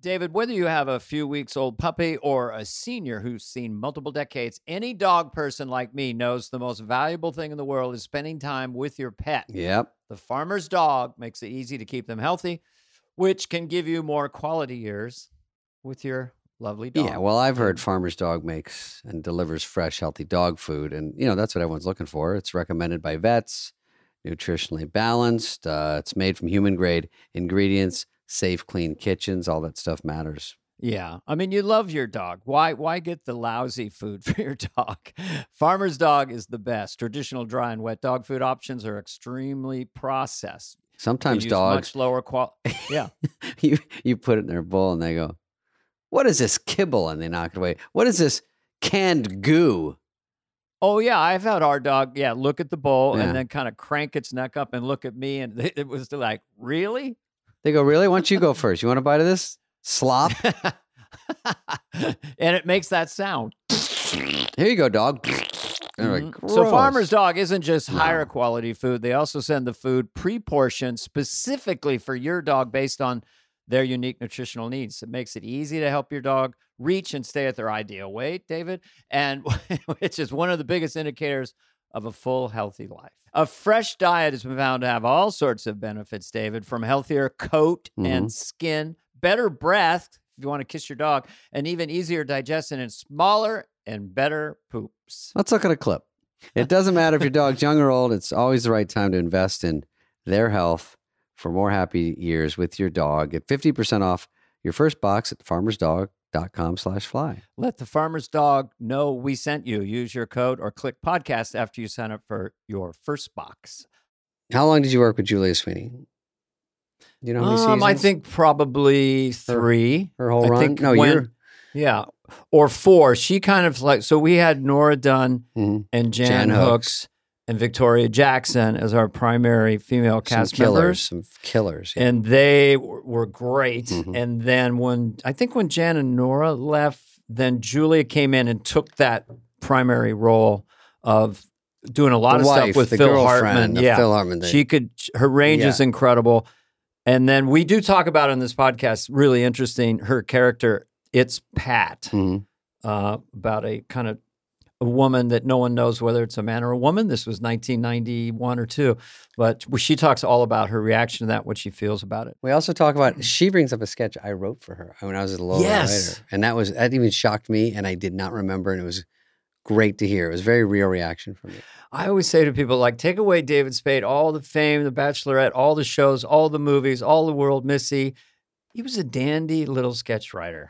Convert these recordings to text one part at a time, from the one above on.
David, whether you have a few weeks old puppy or a senior who's seen multiple decades, any dog person like me knows the most valuable thing in the world is spending time with your pet. Yep. The farmer's dog makes it easy to keep them healthy, which can give you more quality years with your lovely dog. Yeah, well, I've heard Farmer's Dog makes and delivers fresh, healthy dog food. And, that's what everyone's looking for. It's recommended by vets, nutritionally balanced. It's made from human-grade ingredients, safe, clean kitchens. All that stuff matters. Yeah. I mean, you love your dog. Why get the lousy food for your dog? Farmer's Dog is the best. Traditional dry and wet dog food options are extremely processed. Sometimes They use dogs, much lower quality. Yeah. you put it in their bowl and they go, "What is this kibble?" And they knock it away. "What is this canned goo?" Oh, yeah. I've had our dog, look at the bowl Yeah. and then kind of crank its neck up and look at me. And it was like, really? They go, "Really? Why don't you go first? You want a bite of this slop?" And it makes that sound. Here you go, dog. They're like, So "Gross." Farmer's Dog isn't just No. higher quality food. They also send the food pre-portioned specifically for your dog based on their unique nutritional needs. It makes it easy to help your dog reach and stay at their ideal weight, David, and which is one of the biggest indicators of a full, healthy life. A fresh diet has been found to have all sorts of benefits, David, from healthier coat and skin, better breath, if you want to kiss your dog, and even easier digestion and smaller and better poops. Let's look at a clip. It doesn't matter if your dog's young or old. It's always the right time to invest in their health for more happy years with your dog. Get 50% off your first box at farmersdog.com/fly. Let the farmer's dog know we sent you. Use your code or click podcast after you sign up for your first box. How long did you work with Julia Sweeney? Do you know how many seasons? I think probably 3. Her whole I run? think No, yeah, or 4. She kind of so we had Nora Dunn and Jan Hooks and Victoria Jackson as our primary female cast members. Some killers. Yeah. And they were great. And then when Jan and Nora left, then Julia came in and took that primary role of doing a lot of stuff with Phil Hartman. Phil Hartman. Her range is incredible. And then we do talk about in this podcast, really interesting, her character, It's Pat, about a kind of a woman that no one knows whether it's a man or a woman. This was 1991 or 2. But she talks all about her reaction to that, what she feels about it. We also talk about, she brings up a sketch I wrote for her when I was a little writer. And that even shocked me, and I did not remember, and it was great to hear. It was a very real reaction from me. I always say to people, like, take away David Spade, all the fame, The Bachelorette, all the shows, all the movies, all the world, Missy. He was a dandy little sketch writer.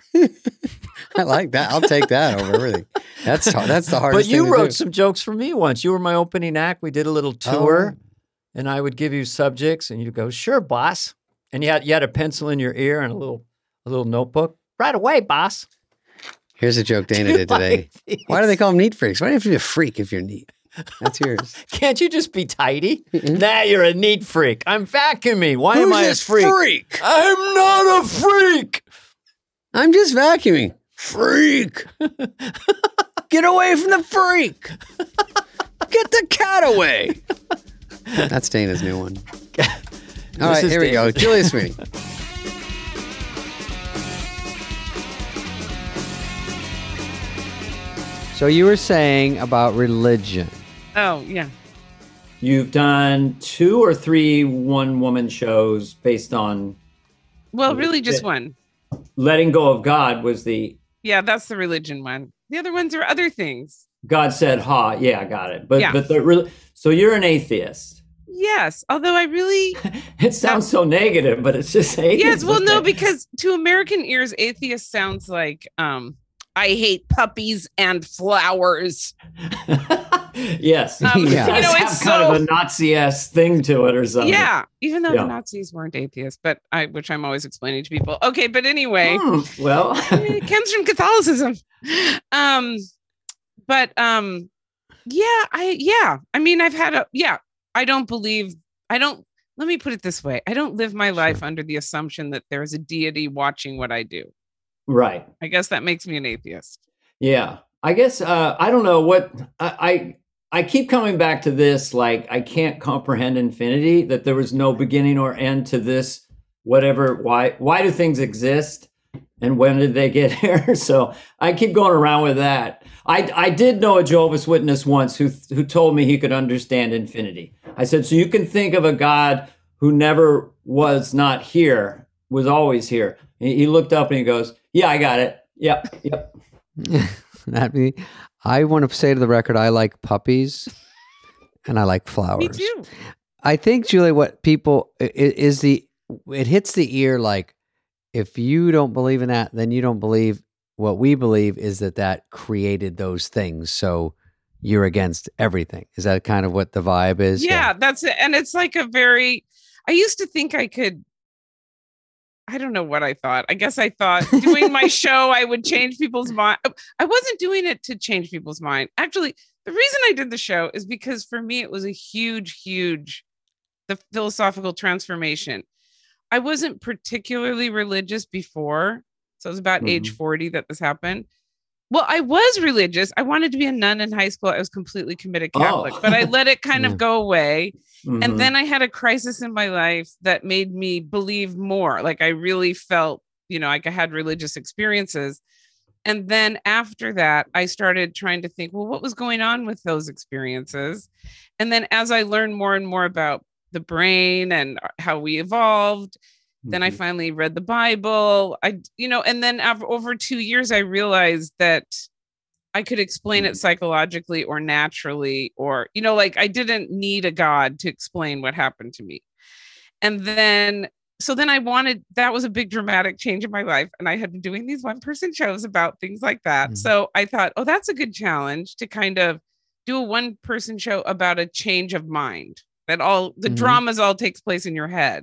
I like that. I'll take that over everything. That's the hardest thing But you to wrote do. some jokes for me once. You were my opening act. We did a little tour, and I would give you subjects, and you'd go, "Sure, boss." And you had a pencil in your ear and a little notebook. "Right away, boss." Here's a joke Dana did today. Why do they call them neat freaks? Why do you have to be a freak if you're neat? That's yours. Can't you just be tidy? Nah, you're a neat freak. I'm vacuuming. Why am I a this freak? I'm not a freak. I'm just vacuuming. Freak. Get away from the freak. Get the cat away. That's Dana's new one. All right, here we go. Julia Sweeney. So you were saying about religion. Oh, yeah. You've done 2 or 3 one-woman shows based on... Well, really just one. Letting Go of God was the... Yeah, that's the religion one. The other ones are other things. God said, ha. Yeah, I got it. But Yeah. So you're an atheist. Yes, although I really... It sounds so negative, but it's just atheist. Yes, well, no, because to American ears, atheist sounds like... I hate puppies and flowers. Yes. Yeah. It does have it's kind of a Nazi-esque thing to it or something. Yeah, even though the Nazis weren't atheists, which I'm always explaining to people. Okay, but anyway, well, it comes from Catholicism. I mean, let me put it this way. I don't live my life under the assumption that there is a deity watching what I do. Right. I guess that makes me an atheist. Yeah. I guess, I don't know what, I keep coming back to this, like, I can't comprehend infinity, that there was no beginning or end to this, whatever, why do things exist? And when did they get here? So I keep going around with that. I did know a Jehovah's Witness once who told me he could understand infinity. I said, so you can think of a God who never was not here, was always here. He looked up and he goes, yeah, I got it. Yep. I want to say to the record, I like puppies and I like flowers. Me too. I think, Julia, what people is it hits the ear like, if you don't believe in that, then you don't believe. What we believe is that created those things. So you're against everything. Is that kind of what the vibe is? Yeah, that's it. And it's like I used to think I could, I don't know what I thought. I guess I thought doing my show, I would change people's mind. I wasn't doing it to change people's mind. Actually, the reason I did the show is because for me, it was a huge, the philosophical transformation. I wasn't particularly religious before. So it was about age 40 that this happened. Well, I was religious. I wanted to be a nun in high school. I was completely committed Catholic, but I let it kind of go away. And then I had a crisis in my life that made me believe more. Like I really felt, like I had religious experiences. And then after that, I started trying to think, well, what was going on with those experiences? And then as I learned more and more about the brain and how we evolved, then I finally read the Bible. And then over 2 years, I realized that I could explain it psychologically or naturally, or, I didn't need a God to explain what happened to me. And then, that was a big dramatic change in my life. And I had been doing these one-person shows about things like that. So I thought, oh, that's a good challenge to kind of do a one-person show about a change of mind, that all the dramas all takes place in your head.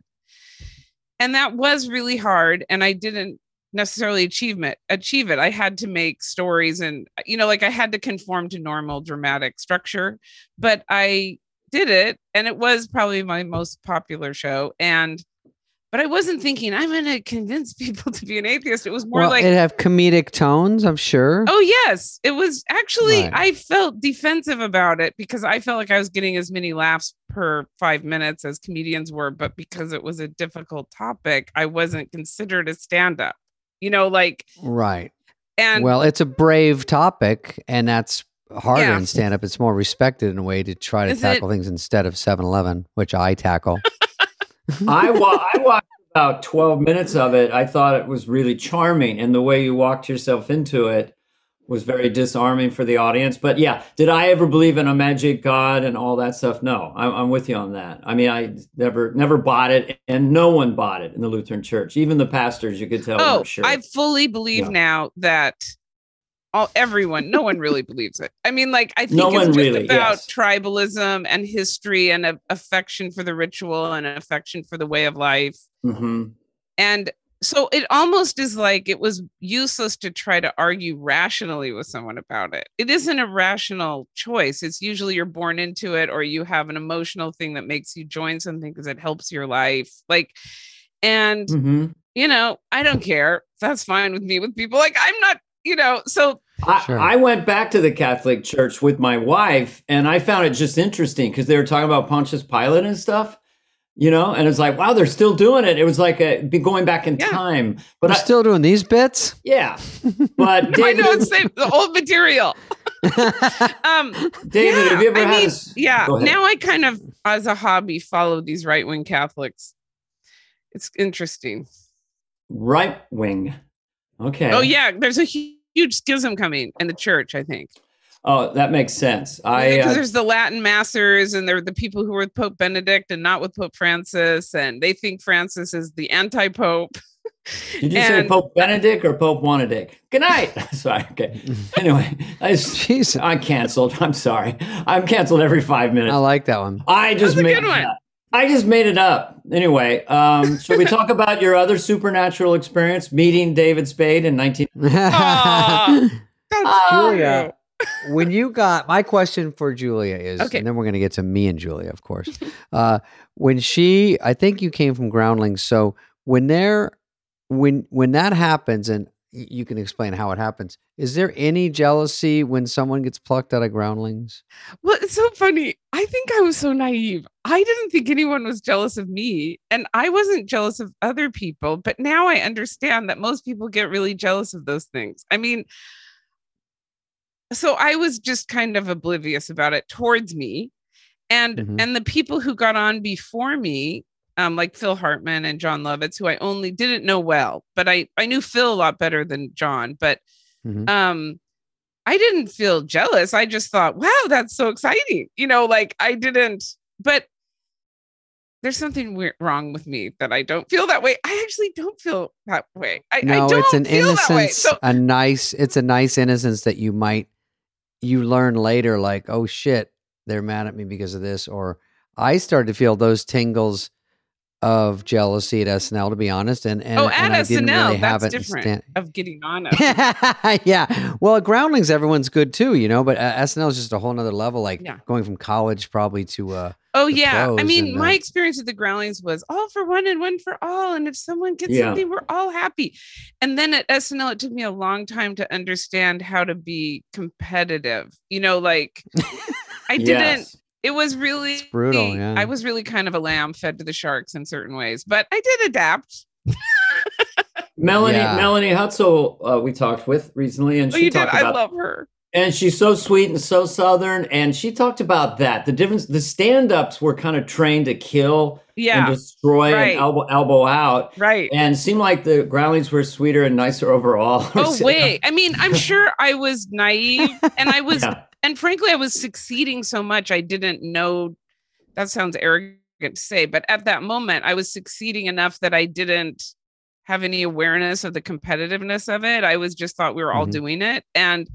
And that was really hard. And I didn't necessarily achieve it. I had to make stories and, I had to conform to normal dramatic structure, but I did it. And it was probably my most popular show. But I wasn't thinking I'm going to convince people to be an atheist. It was more like it have comedic tones, I'm sure. Oh, yes. It was actually, right. I felt defensive about it because I felt like I was getting as many laughs per 5 minutes as comedians were. But because it was a difficult topic, I wasn't considered a stand-up, Right. And well, it's a brave topic and that's harder in stand-up. It's more respected in a way to try to tackle things instead of 7-Eleven, which I tackle. I watched about 12 minutes of it. I thought it was really charming, and the way you walked yourself into it was very disarming for the audience. But yeah, did I ever believe in a magic God and all that stuff? No, I'm with you on that. I mean, I never bought it, and no one bought it in the Lutheran Church. Even the pastors, you could tell. Oh, sure. I fully believe now that no one really believes it. I mean, I think it's just about tribalism and history and affection for the ritual and affection for the way of life. And so it almost is like it was useless to try to argue rationally with someone about it. It isn't a rational choice. It's usually you're born into it or you have an emotional thing that makes you join something because it helps your life. I don't care. That's fine with me. With people I'm not, so I went back to the Catholic Church with my wife, and I found it just interesting because they were talking about Pontius Pilate and stuff, and it's like, wow, they're still doing it. It was like going back in time. But they're still doing these bits? Yeah. But David, I know, it's the old material. David, have you ever had now I kind of, as a hobby, follow these right-wing Catholics. It's interesting. Right-wing. Okay. Oh, yeah. There's a huge schism coming in the church, I think. Oh, that makes sense. Because there's the Latin Massers and they're the people who are with Pope Benedict and not with Pope Francis. And they think Francis is the anti-pope. Did you say Pope Benedict or Pope Wanadic? Good night. Sorry. Okay. Anyway, I'm canceled. I'm sorry. I'm canceled every 5 minutes. I like that one. I just made it up. Anyway, should we talk about your other supernatural experience, meeting David Spade in 19... Julia, when you got... My question for Julia is, and then we're going to get to me and Julia, of course. I think you came from Groundlings, so when that happens, and you can explain how it happens. Is there any jealousy when someone gets plucked out of groundlings? Well, it's so funny. I think I was so naive. I didn't think anyone was jealous of me, and I wasn't jealous of other people. But now I understand that most people get really jealous of those things. I mean, so I was just kind of oblivious about it towards me. And the people who got on before me, like Phil Hartman and John Lovitz, who I only didn't know well, but I knew Phil a lot better than John. But I didn't feel jealous. I just thought, wow, that's so exciting. Like I didn't, but there's something weird wrong with me that I don't feel that way. I actually don't feel that way. I don't it's an feel innocence, that way. So, it's a nice innocence that you learn later, like, oh shit, they're mad at me because of this. Or I started to feel those tingles of jealousy at SNL, to be honest. And at I didn't SNL, really have that's it different of getting on it. Yeah. Well, at Groundlings, everyone's good too, but SNL is just a whole nother level, like going from college probably to oh yeah. pros I mean, and, my experience with the Groundlings was all for one and one for all. And if someone gets something, we're all happy. And then at SNL, it took me a long time to understand how to be competitive. Like I didn't. It was really brutal. Yeah. I was really kind of a lamb fed to the sharks in certain ways, but I did adapt. Melanie Hutzel, we talked with recently, and she talked about. I love her, and she's so sweet and so Southern, and she talked about that. The difference, the stand-ups were kind of trained to kill and destroy and elbow out, right? And seemed like the Groundlings were sweeter and nicer overall. Oh wait, I mean, I'm sure I was naive, and I was. And frankly, I was succeeding so much, I didn't know. That sounds arrogant to say, but at that moment, I was succeeding enough that I didn't have any awareness of the competitiveness of it. I was just thought we were all doing it.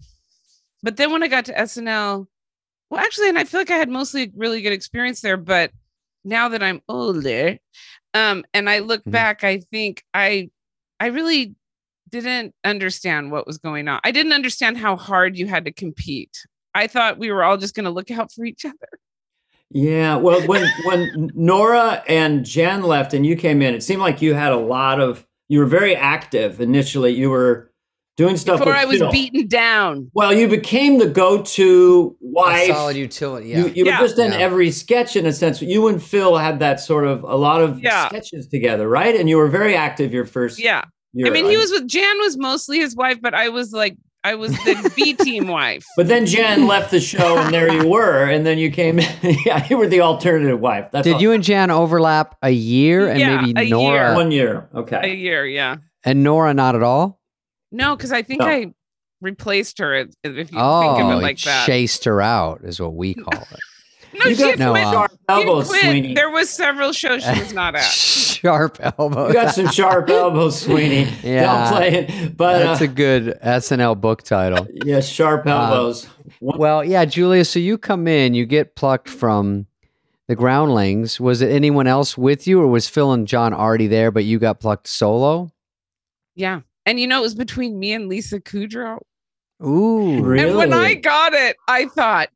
But then when I got to SNL, well, actually, and I feel like I had mostly really good experience there, but now that I'm older, and I look back, I think I really didn't understand what was going on. I didn't understand how hard you had to compete. I thought we were all just going to look out for each other. Yeah. Well, when Nora and Jen left and you came in, it seemed like you were very active initially. You were doing stuff before I was Phil. Beaten down. Well, you became the go-to wife. A solid utility. Yeah. You were just in every sketch in a sense. You and Phil had that sort of a lot of sketches together, right? And you were very active your first year. I mean, he was with Jan was mostly his wife, but I was the B team wife. But then Jan left the show and there you were. And then you came in. You were the alternative wife. Did you and Jan overlap a year and maybe Nora? Year. 1 year. Okay. A year, yeah. And Nora not at all? No, because I think I replaced her, if you think of it like that. Chased her out is what we call it. No, she quit. Sharp elbows, Sweeney. There was several shows she was not at. Sharp elbows. You got some sharp elbows, Sweeney. Don't play it. But that's a good SNL book title. Yeah, sharp elbows. Well, yeah, Julia. So you come in, you get plucked from the Groundlings. Was it anyone else with you, or was Phil and John already there, but you got plucked solo? Yeah, and it was between me and Lisa Kudrow. Ooh, really? And when I got it, I thought,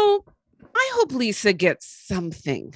I hope Lisa gets something.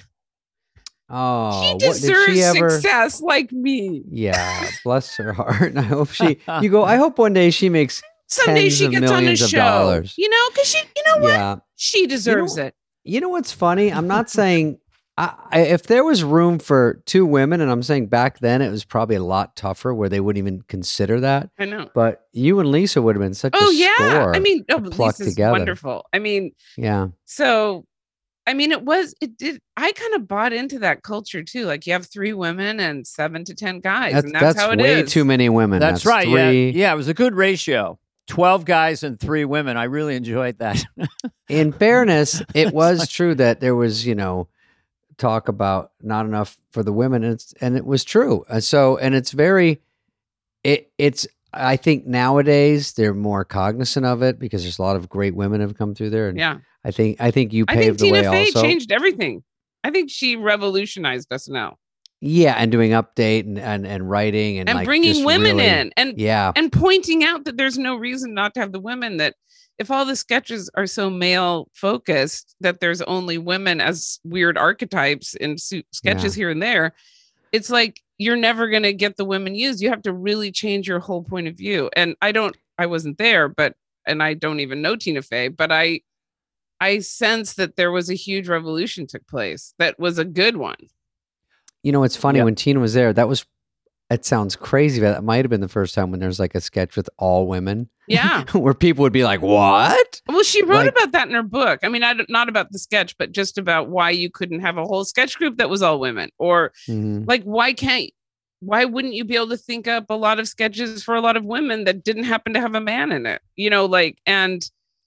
Oh, she deserves success like me. Yeah, bless her heart. I hope I hope one day she makes someday she gets on a show. Dollars. Because what? She deserves it. You know what's funny? I'm not saying if there was room for two women, and I'm saying back then it was probably a lot tougher where they wouldn't even consider that. I know. But you and Lisa would have been such a score. I mean, plucked Lisa's together. wonderful. I mean, yeah. So, I mean, I kind of bought into that culture too. Like you have 3 women and 7 to 10 guys. That's how it is. That's way too many women. That's right. 3. Yeah, it was a good ratio. 12 guys and 3 women. I really enjoyed that. In fairness, it was true that there was, talk about not enough for the women, and it was true. And it's very, it's. I think nowadays they're more cognizant of it because there's a lot of great women have come through there. And I think you paved the way. Tina Fey also changed everything. I think she revolutionized SNL. Yeah, and doing update and writing and like bringing women really, in and pointing out that there's no reason not to have the women. That if all the sketches are so male focused, that there's only women as weird archetypes in sketches here and there. It's like you're never going to get the women used. You have to really change your whole point of view. And I wasn't there, and I don't even know Tina Fey, but I sense that there was a huge revolution took place. That was a good one. You know, it's funny Yep. when Tina was there, it sounds crazy, but that might have been the first time when there's like a sketch with all women. Yeah. Where people would be like, what? Well, she wrote Like- about that in her book. I mean, not about the sketch, but just about why you couldn't have a whole sketch group that was all women, or Mhm. like, why wouldn't you be able to think up a lot of sketches for a lot of women that didn't happen to have a man in it? You know, like, and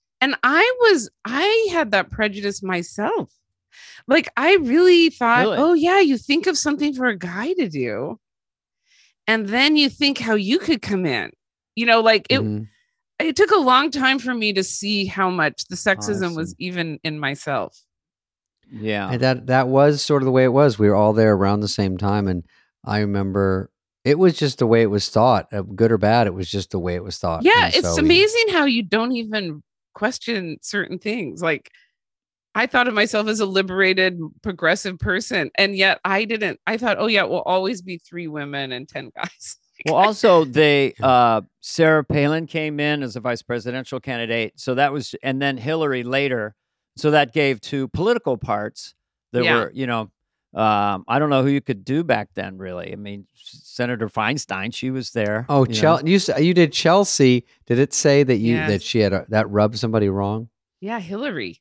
I had that prejudice myself. Like, I really thought, Really? oh yeah, you think of something for a guy to do, and then you think how you could come in. You know, like Mhm. it took a long time for me to see how much the sexism see. was even in myself. Yeah. And that was sort of the way it was. We were all there around the same time. And I remember it was just the way it was thought, good or bad. It was just the way it was thought. Yeah, And it's so amazing how you don't even question certain things. Like, I thought of myself as a liberated, progressive person, and yet I didn't. I thought, oh yeah, it will always be 3 women and 10 guys. Well, also Sarah Palin came in as a vice presidential candidate. So that was, and then Hillary later. So that gave 2 political parts that Yeah. were, you know, I don't know who you could do back then, really. I mean, Senator Feinstein, she was there. Oh, you know. you did Chelsea. Did it say that Yes. that she had that rubbed somebody wrong? Yeah, Hillary.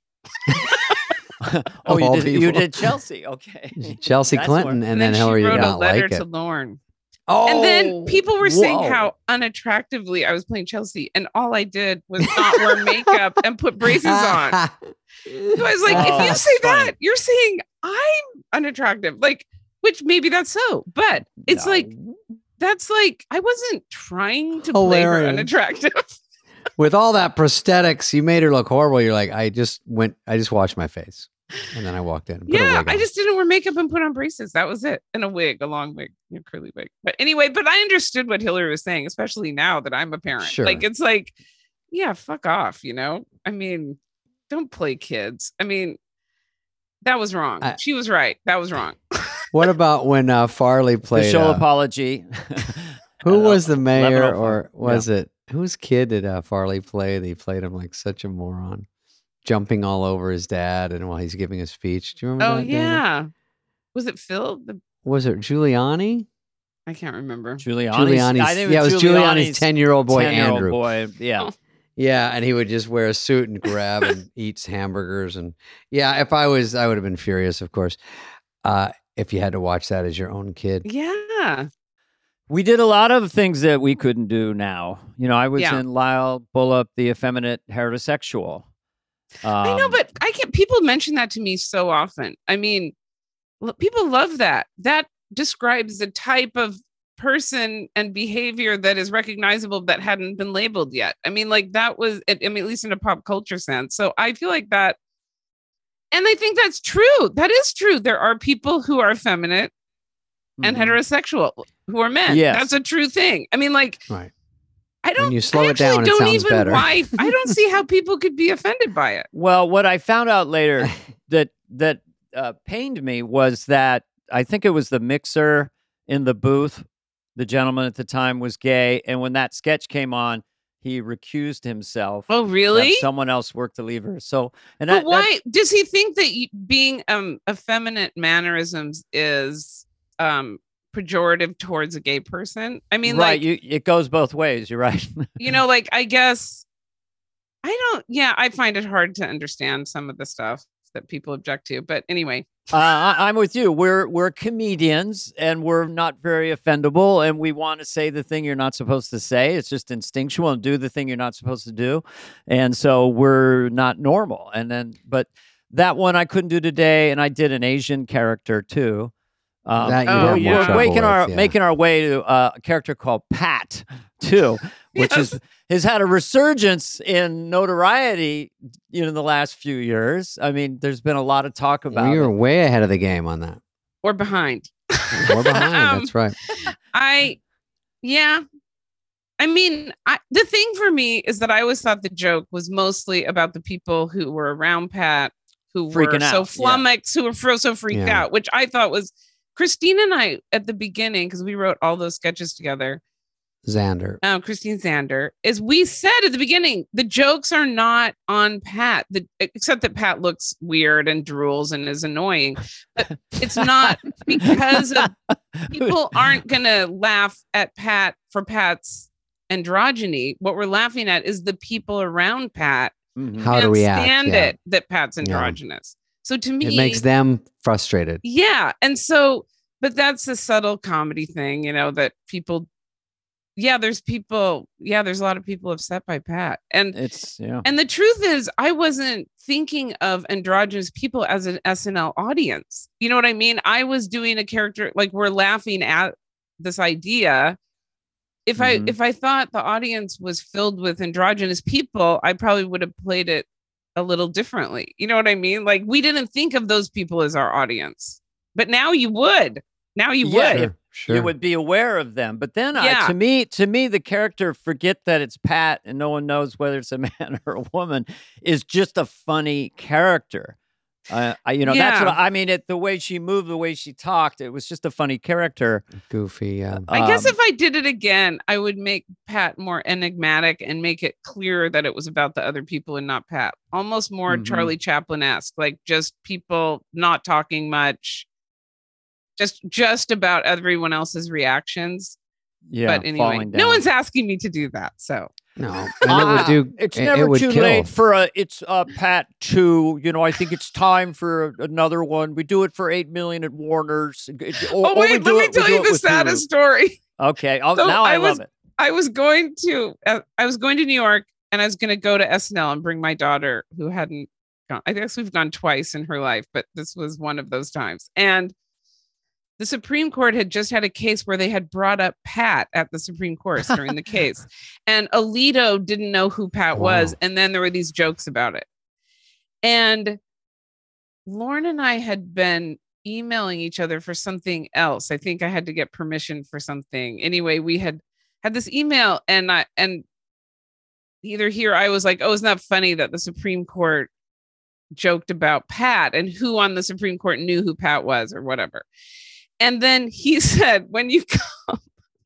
Oh, all you people. did Chelsea. Okay. Chelsea That's Clinton, more- and then she Hillary wrote did a not letter like to it. Lauren. Oh, And then people were saying whoa. how unattractively I was playing Chelsea, and all I did was not wear makeup and put braces on. So I was like, Oh, if you that's say funny. that, you're saying I'm unattractive. Like, which maybe that's so, but it's No. like, that's like, I wasn't trying to play her Hilarious. unattractive. With all that prosthetics, you made her look horrible. You're like, I just washed my face, and then I walked in. And put a Yeah, wig I on. just didn't wear makeup and put on braces. That was it. And a wig, a long wig, curly wig. But anyway, but I understood what Hillary was saying, especially now that I'm a parent. Sure. Like, it's like, yeah, fuck off, you know? I mean, don't play kids. I mean, that was wrong. She was right. That was wrong. What about when Farley played? Official apology. Who was the mayor, 11:05. or was it whose kid did Farley play? They played him like such a moron, jumping all over his dad, and while he's giving a speech. Do you remember Oh, that? Dana? yeah. Was it Phil? Was it Giuliani? I can't remember. Giuliani's. I think Yeah, it was Giuliani's 10-year-old boy, 10-year-old Andrew. boy. Yeah. Yeah, and he would just wear a suit and grab and eats hamburgers. And yeah, if I would have been furious, of course, if you had to watch that as your own kid. Yeah. We did a lot of things that we couldn't do now. You know, I was Yeah. in Lyle Bullup, the effeminate heterosexual. I know, but I can't. People mention that to me so often. I mean, people love that. That describes the type of person and behavior that is recognizable that hadn't been labeled yet. I mean, like that was, I mean, at least in a pop culture sense. So I feel like that, and I think that's true. That is true. There are people who are effeminate and Mhm. heterosexual who are men. Yes. That's a true thing. I mean, like, Right. I don't. you slow I it actually down, it don't sounds even better. Why I don't see how people could be offended by it. Well, what I found out later that pained me was that I think it was the mixer in the booth. The gentleman at the time was gay, and when that sketch came on, he recused himself. Oh, to have really? someone else work the lever. So, and But that, why does he think that being effeminate mannerisms is pejorative towards a gay person? I mean, right? like, It goes both ways. You're right. you know, like, I guess I don't. Yeah, I find it hard to understand some of the stuff that people object to. But anyway, I'm with you. We're comedians, and we're not very offendable, and we want to say the thing you're not supposed to say. It's just instinctual, and do the thing you're not supposed to do, and so we're not normal. And then, but that one I couldn't do today, and I did an Asian character too. That you Oh, have more yeah. trouble with, yeah. making our way to a character called Pat too, which Yes. has had a resurgence in notoriety in the last few years. I mean, there's been a lot of talk about We it. were way ahead of the game on that. or behind. We're behind. That's right. Yeah. I mean, the thing for me is that I always thought the joke was mostly about the people who were around Pat, who Freaking were so out, yeah. flummoxed, who were so freaked Yeah. out, which I thought was Christine and I at the beginning, because we wrote all those sketches together. Xander. Christine Xander, is we said at the beginning, the jokes are not on Pat, except that Pat looks weird and drools and is annoying. But it's not because of people aren't going to laugh at Pat for Pat's androgyny. What we're laughing at is the people around Pat. How to react. Stand it that Pat's androgynous. So to me, it makes them frustrated. Yeah. And so, but that's a subtle comedy thing, that people. Yeah, there's a lot of people upset by Pat. And and the truth is, I wasn't thinking of androgynous people as an SNL audience. You know what I mean? I was doing a character, like we're laughing at this idea. If I thought the audience was filled with androgynous people, I probably would have played it a little differently. You know what I mean? Like we didn't think of those people as our audience, but now you would. Now you would. Sure. You would be aware of them. But then to me, the character, forget that it's Pat and no one knows whether it's a man or a woman, is just a funny character. That's what I mean. The way she moved, the way she talked, it was just a funny character. Goofy. Yeah. I guess if I did it again, I would make Pat more enigmatic and make it clearer that it was about the other people and not Pat. Almost more Charlie Chaplin-esque, like just people not talking much. Just about everyone else's reactions. Yeah. But anyway, no one's asking me to do that. So no, and it's never too late for Pat 2. I think it's time for another one. We do it for 8 million at Warner's. Let me tell you the saddest story. Okay. Now I love it. I was going to New York and I was going to go to SNL and bring my daughter who hadn't gone. I guess we've gone twice in her life, but this was one of those times. And the Supreme Court had just had a case where they had brought up Pat at the Supreme Court during the case. And Alito didn't know who Pat was. And then there were these jokes about it. And Lauren and I had been emailing each other for something else. I think I had to get permission for something. Anyway, we had this email and either here I was like, oh, isn't that funny that the Supreme Court joked about Pat and who on the Supreme Court knew who Pat was or whatever. And then he said, when you come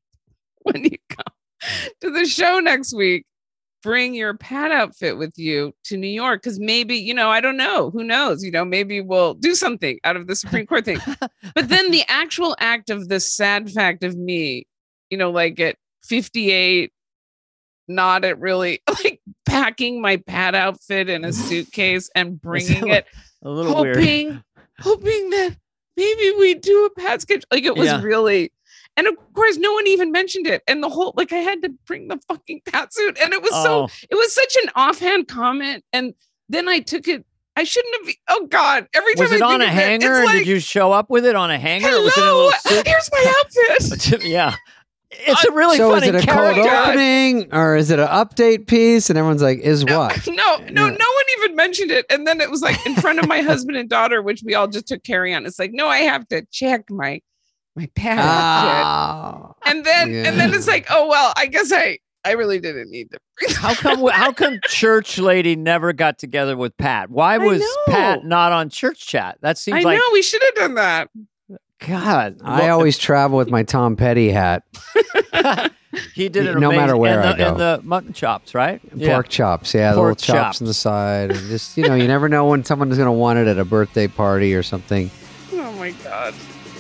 to the show next week, bring your Pat outfit with you to New York. Cause maybe, I don't know, who knows, maybe we'll do something out of the Supreme Court thing. But then the actual act of the sad fact of me, like at 58, not at really like packing my Pat outfit in a suitcase and bringing it, a little weird. Hoping that maybe we do a Pat sketch. Like it was really, and of course, no one even mentioned it. And the whole, like I had to bring the fucking Pat suit. And it was such an offhand comment. And then I took it. I shouldn't have. Oh God! Every time was it on a hanger? Did you show up with it on a hanger? Hello, was it in a little suit? Here's my outfit. Yeah. It's a really so funny is it a character. cold opening or is it an update piece? And everyone's like, what? No one even mentioned it. And then it was like in front of my husband and daughter, which we all just took carry on. It's like, no, I have to check my Pat outfit. And then it's like, oh, well, I guess I really didn't need to. How come Church Lady never got together with Pat? Why was Pat not on Church Chat? That seems like we should have done that. God, I always travel with my Tom Petty hat. He did it no matter where I go. And the mutton chops, right? Pork chops, the little chops on the side. And just, you never know when someone is going to want it at a birthday party or something. Oh my God.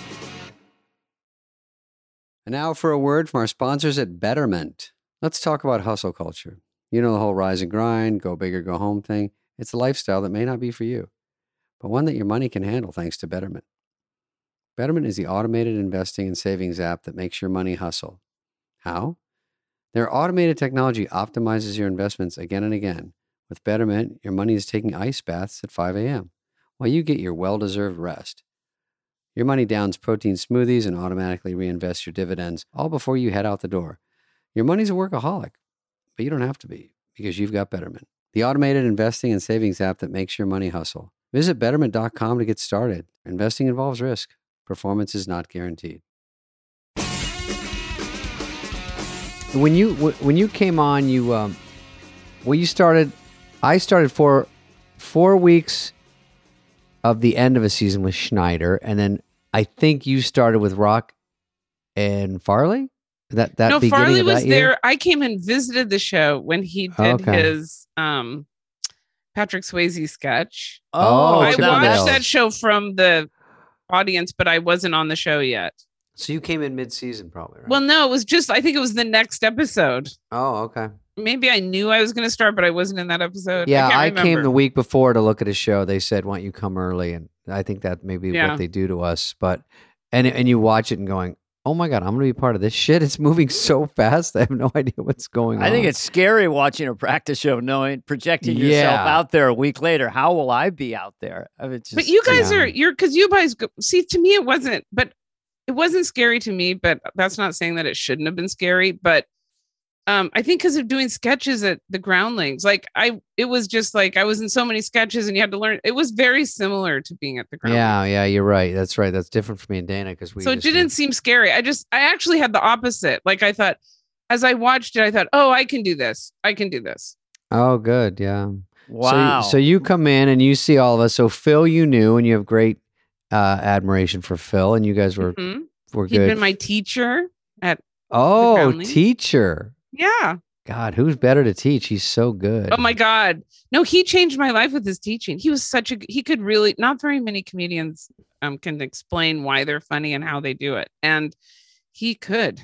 And now for a word from our sponsors at Betterment. Let's talk about hustle culture. The whole rise and grind, go big or go home thing. It's a lifestyle that may not be for you, but one that your money can handle thanks to Betterment. Betterment is the automated investing and savings app that makes your money hustle. How? Their automated technology optimizes your investments again and again. With Betterment, your money is taking ice baths at 5 a.m. while you get your well-deserved rest. Your money downs protein smoothies and automatically reinvests your dividends all before you head out the door. Your money's a workaholic, but you don't have to be because you've got Betterment, the automated investing and savings app that makes your money hustle. Visit Betterment.com to get started. Investing involves risk. Performance is not guaranteed. When you came on, you started. I started for 4 weeks of the end of a season with Schneider, and then I think you started with Rock and Farley. That No, beginning Farley of that was year? there. I came and visited the show when he did Okay. his Patrick Swayze sketch. Oh, I Chippendales. watched that show from the audience, but I wasn't on the show yet. So you came in mid-season, probably, right? Well, no, it was just, I think it was the next episode. Oh, okay. Maybe I knew I was going to start, but I wasn't in that episode. Yeah, I can't came remember. the week before to look at a show. They said, "Why don't you come early?" And I think that may be Yeah. what they do to us. But and you watch it and going, "Oh my god, I'm going to be part of this shit." It's moving so fast. I have no idea what's going on. I think it's scary watching a practice show, projecting yourself Yeah. out there a week later. How will I be out there? I mean, But you guys Yeah. because you guys see, to me, it wasn't scary to me, but that's not saying that it shouldn't have been scary. But I think because of doing sketches at the Groundlings, it was just like I was in so many sketches and you had to learn. It was very similar to being at the Groundlings. Yeah, you're right. That's right. That's different for me and Dana because we. So it just didn't seem scary. I actually had the opposite. Like I thought, as I watched it, I thought, oh, I can do this. I can do this. Oh, good. Yeah. wow. So you come in and you see all of us. So Phil, you knew, and you have great admiration for Phil, and you guys were Mhm. were He'd good. been my teacher at, oh, Groundlings. teacher. yeah. God, who's better to teach? He's so good. Oh my God. No, he changed my life with his teaching. He was he could really, not very many comedians can explain why they're funny and how they do it. And he could,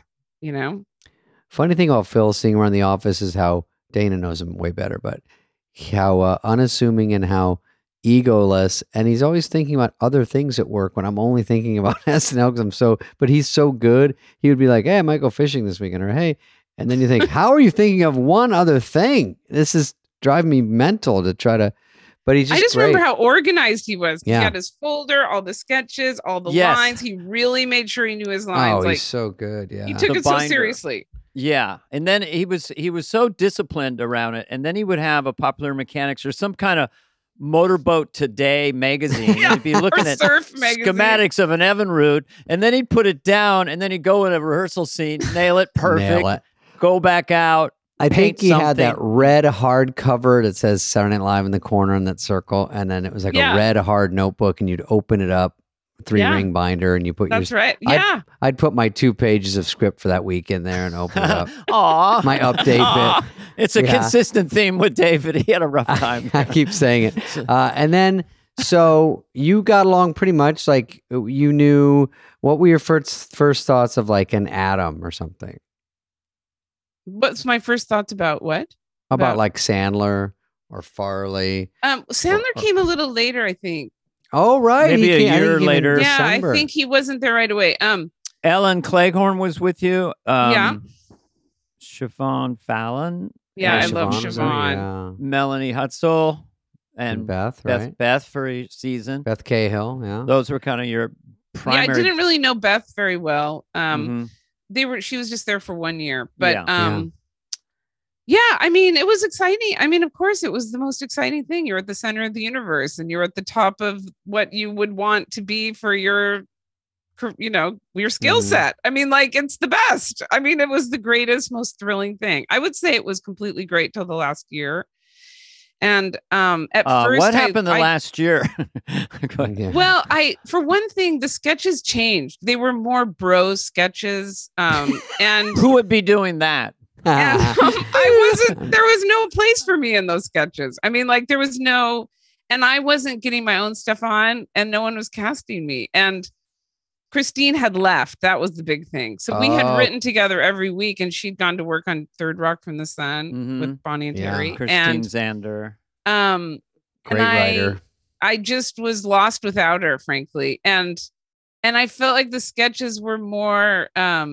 Funny thing about Phil seeing around the office is how Dana knows him way better, but how unassuming and how egoless, and he's always thinking about other things at work when I'm only thinking about SNL because but he's so good. He would be like, "Hey, I might go fishing this weekend," or "Hey," and then you think, "How are you thinking of one other thing? This is driving me mental to try to." But he's just I just great. remember how organized he was. Yeah. He had his folder, all the sketches, all the Yes. lines. He really made sure he knew his Oh, lines. he's so good. Yeah. He took The it so binder. seriously. Yeah, and then he was so disciplined around it, and then he would have a Popular Mechanics or some kind of Motorboat Today magazine. Yeah, and he'd be looking or at Surf magazine. schematics of an Evinrude, and then he'd put it down, and then he'd go in a rehearsal scene, nail it perfect, Nail it. go back out. I think paint he had that something. red hardcover that says Saturday Night Live in the corner in that circle, and then it was like Yeah. a red hard notebook, and you'd open it up, 3-ring binder, and you put That's your. right. Yeah. I'd put my 2 pages of script for that week in there and open it up. Aw, My update Aw. bit. it's a Yeah. consistent theme with David. He had a rough time. I keep saying it. And then, so you got along pretty much like you knew. What were your first thoughts of like an Adam or something? What's my first thoughts about what? About About- like Sandler or Farley? Sandler or- came a little later, I think. Oh, right. Maybe He a came- I think year he came in later. Yeah, I December. think he wasn't there right away. Ellen Cleghorn was with you. Yeah. Siobhan Fallon. Yeah, I and love was there, Siobhan. yeah. Melanie Hutzel And and Beth, Beth, right? Beth for each season. Beth Cahill, yeah. Those were kind of your primary. Yeah, I didn't really know Beth very well. Mhm. She was just there for 1 year, but Yeah. yeah, I mean, it was exciting. I mean, of course, it was the most exciting thing. You're at the center of the universe, and you're at the top of what you would want to be for your skill Mhm. set. I mean, like, it's the best. I mean, it was the greatest, most thrilling thing. I would say it was completely great till the last year. And at first, what happened the I- last year? Go ahead. Yeah. Well, for one thing, the sketches changed. They were more bro sketches, and Who would be doing that? and there was no place for me in those sketches. I mean, like, there was no, and I wasn't getting my own stuff on, and no one was casting me. And Christine had left. That was the big thing. So we had Oh. written together every week, and she'd gone to work on Third Rock from the Sun Mhm. with Bonnie and Yeah. Terry. Christine And Zander. Great and writer. I just was lost without her, frankly. And I felt like the sketches were more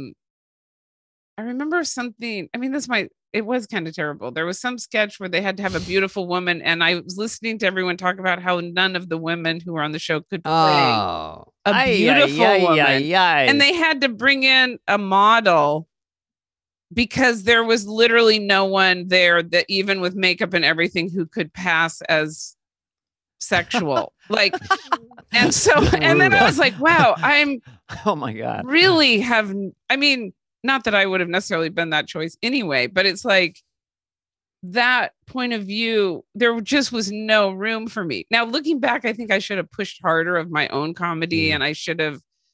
I remember something. I mean, it was kind of terrible. There was some sketch where they had to have a beautiful woman, and I was listening to everyone talk about how none of the women who were on the show could play Oh. a beautiful woman. And And they had to bring in a model because there was literally no one there that, even with makeup and everything, who could pass as sexual. Like, and then I was like, wow, I'm oh my God. really I mean, not that I would have necessarily been that choice anyway, but it's like that point of view, there just was no room for me. Now, looking back, I think I should have pushed harder of my own comedy, Yeah. and I should have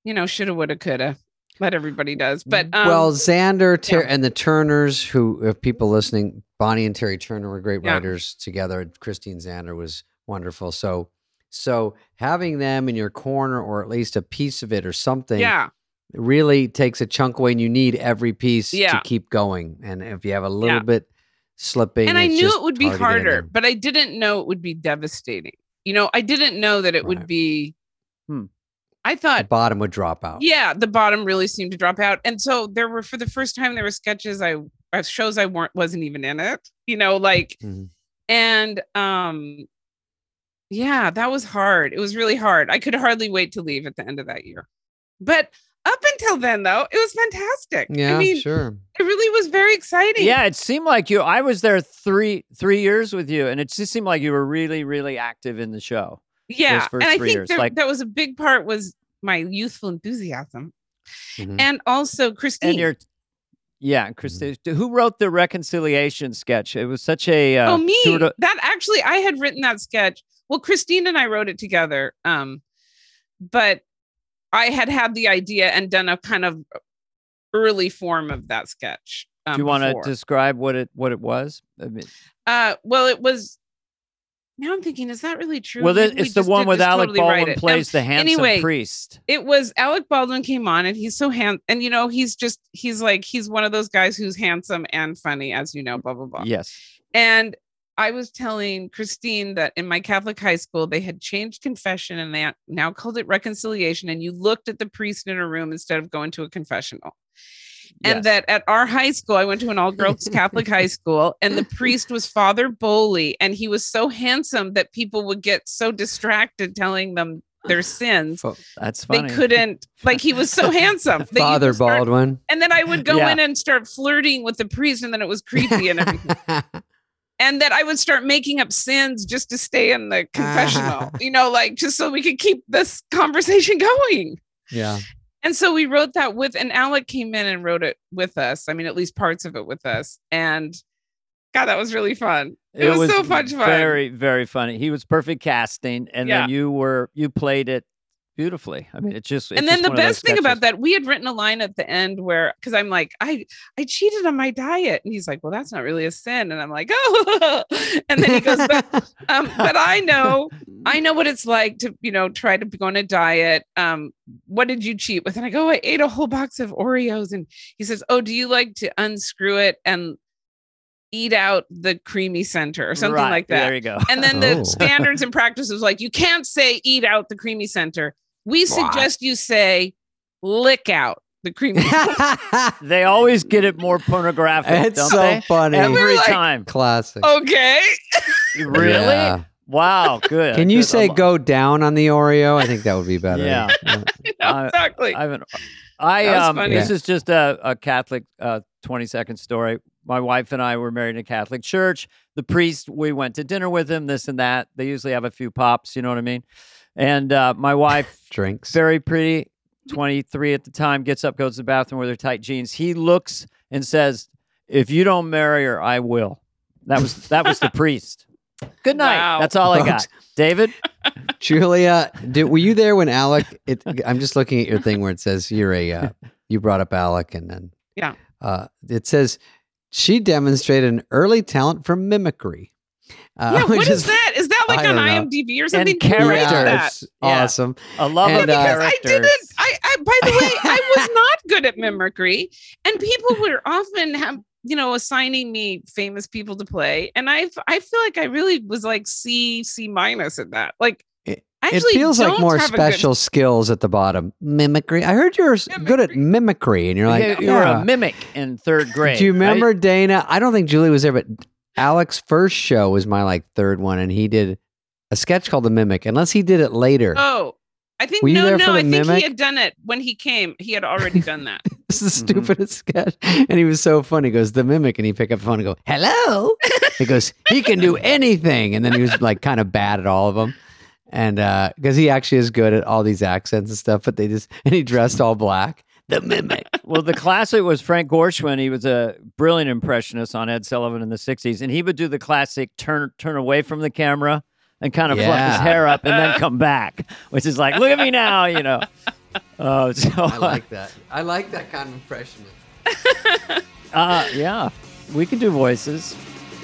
shoulda, woulda, coulda. But everybody does. But well, Xander and the Turners, who, if people listening, Bonnie and Terry Turner were great writers together. Christine Xander was wonderful. So having them in your corner, or at least a piece of it or something, really takes a chunk away, and you need every piece to keep going. And if you have a little bit slipping, and I knew it would be harder, but I didn't know it would be devastating. I didn't know that it would be. I thought the bottom would drop out. Yeah, the bottom really seemed to drop out, and so for the first time there were sketches shows I wasn't even in it. And that was hard. It was really hard. I could hardly wait to leave at the end of that year. But up until then, though, it was fantastic. Yeah, sure. It really was very exciting. Yeah, it seemed like I was there three years with you, and it just seemed like you were really, really active in the show. Yeah, and I think that was a big part was my youthful enthusiasm, and also Christine. And Christine, who wrote the reconciliation sketch? It was such a me. That actually, I had written that sketch. Well, Christine and I wrote it together, but I had the idea and done a kind of early form of that sketch. Do you want to describe what it was? I mean, well, it was. Now I'm thinking, is that really true? Well, it's the one with Alec Baldwin plays the handsome priest. It was Alec Baldwin came on, and he's so handsome, and he's one of those guys who's handsome and funny, as you know, blah blah blah. Yes. And I was telling Christine that in my Catholic high school they had changed confession, and they now called it reconciliation, and you looked at the priest in a room instead of going to a confessional. And that at our high school, I went to an all-girls Catholic high school, and the priest was Father Bowley, and he was so handsome that people would get so distracted telling them their sins. That's funny. They couldn't, he was so handsome. Father Baldwin. And then I would go in and start flirting with the priest, and then it was creepy and everything. And that I would start making up sins just to stay in the confessional, just so we could keep this conversation going. Yeah. And so we wrote that and Alec came in and wrote it with us. I mean, at least parts of it with us. And God, that was really fun. It was so much fun. Very, very funny. He was perfect casting. And then you played it beautifully. I mean, and then the best thing about that, we had written a line at the end because I'm like, I cheated on my diet. And he's like, well, that's not really a sin. And I'm like, oh, and then he goes, but I know what it's like to, try to go on a diet. What did you cheat with? And I go, I ate a whole box of Oreos. And he says, oh, do you like to unscrew it and eat out the creamy center or something like that? There you go. And then the standards and practices like, you can't say eat out the creamy center. We suggest you say lick out the creamy center. They always get it more pornographic. It's so funny. Every time. Classic. Okay. Really? Yeah. Wow. Good. Can you say go down on the Oreo? I think that would be better. Yeah. Exactly. This is just a Catholic 20-second story. My wife and I were married in a Catholic church. The priest, we went to dinner with him, this and that. They usually have a few pops, you know what I mean? And my wife, drinks, very pretty, 23 at the time, gets up, goes to the bathroom with her tight jeans. He looks and says, if you don't marry her, I will. That was the priest. Good night. Wow. That's all I got. David? Julia, were you there when Alec, I'm just looking at your thing where it says you brought up Alec, and then it says, she demonstrated an early talent for mimicry. What is that? Is that like on IMDb or something? And character. It's awesome. A love of characters. I didn't. I by the way, I was not good at mimicry, and people would often have assigning me famous people to play, and I feel like I really was like C- at that. Like, it feels like more special skills at the bottom. Mimicry. I heard you're good at mimicry, and you're like, you're a mimic in third grade. Do you remember Dana? I don't think Julie was there, but Alec's first show was my third one, and he did a sketch called The Mimic, unless he did it later. Oh, I think I think he had done it when he came. He had already done that. This is the stupidest sketch. And he was so funny. He goes, The Mimic, and he picked up the phone and go, hello? He goes, he can do anything. And then he was kind of bad at all of them. And because he actually is good at all these accents and stuff, but and he dressed all black. The Mimic. Well, the classic was Frank Gorshin. He was a brilliant impressionist on Ed Sullivan in the 60s. And he would do the classic turn away from the camera and kind of fluff his hair up and then come back, which is like, look at me now, So, I like that. I like that kind of impression. yeah, we can do voices.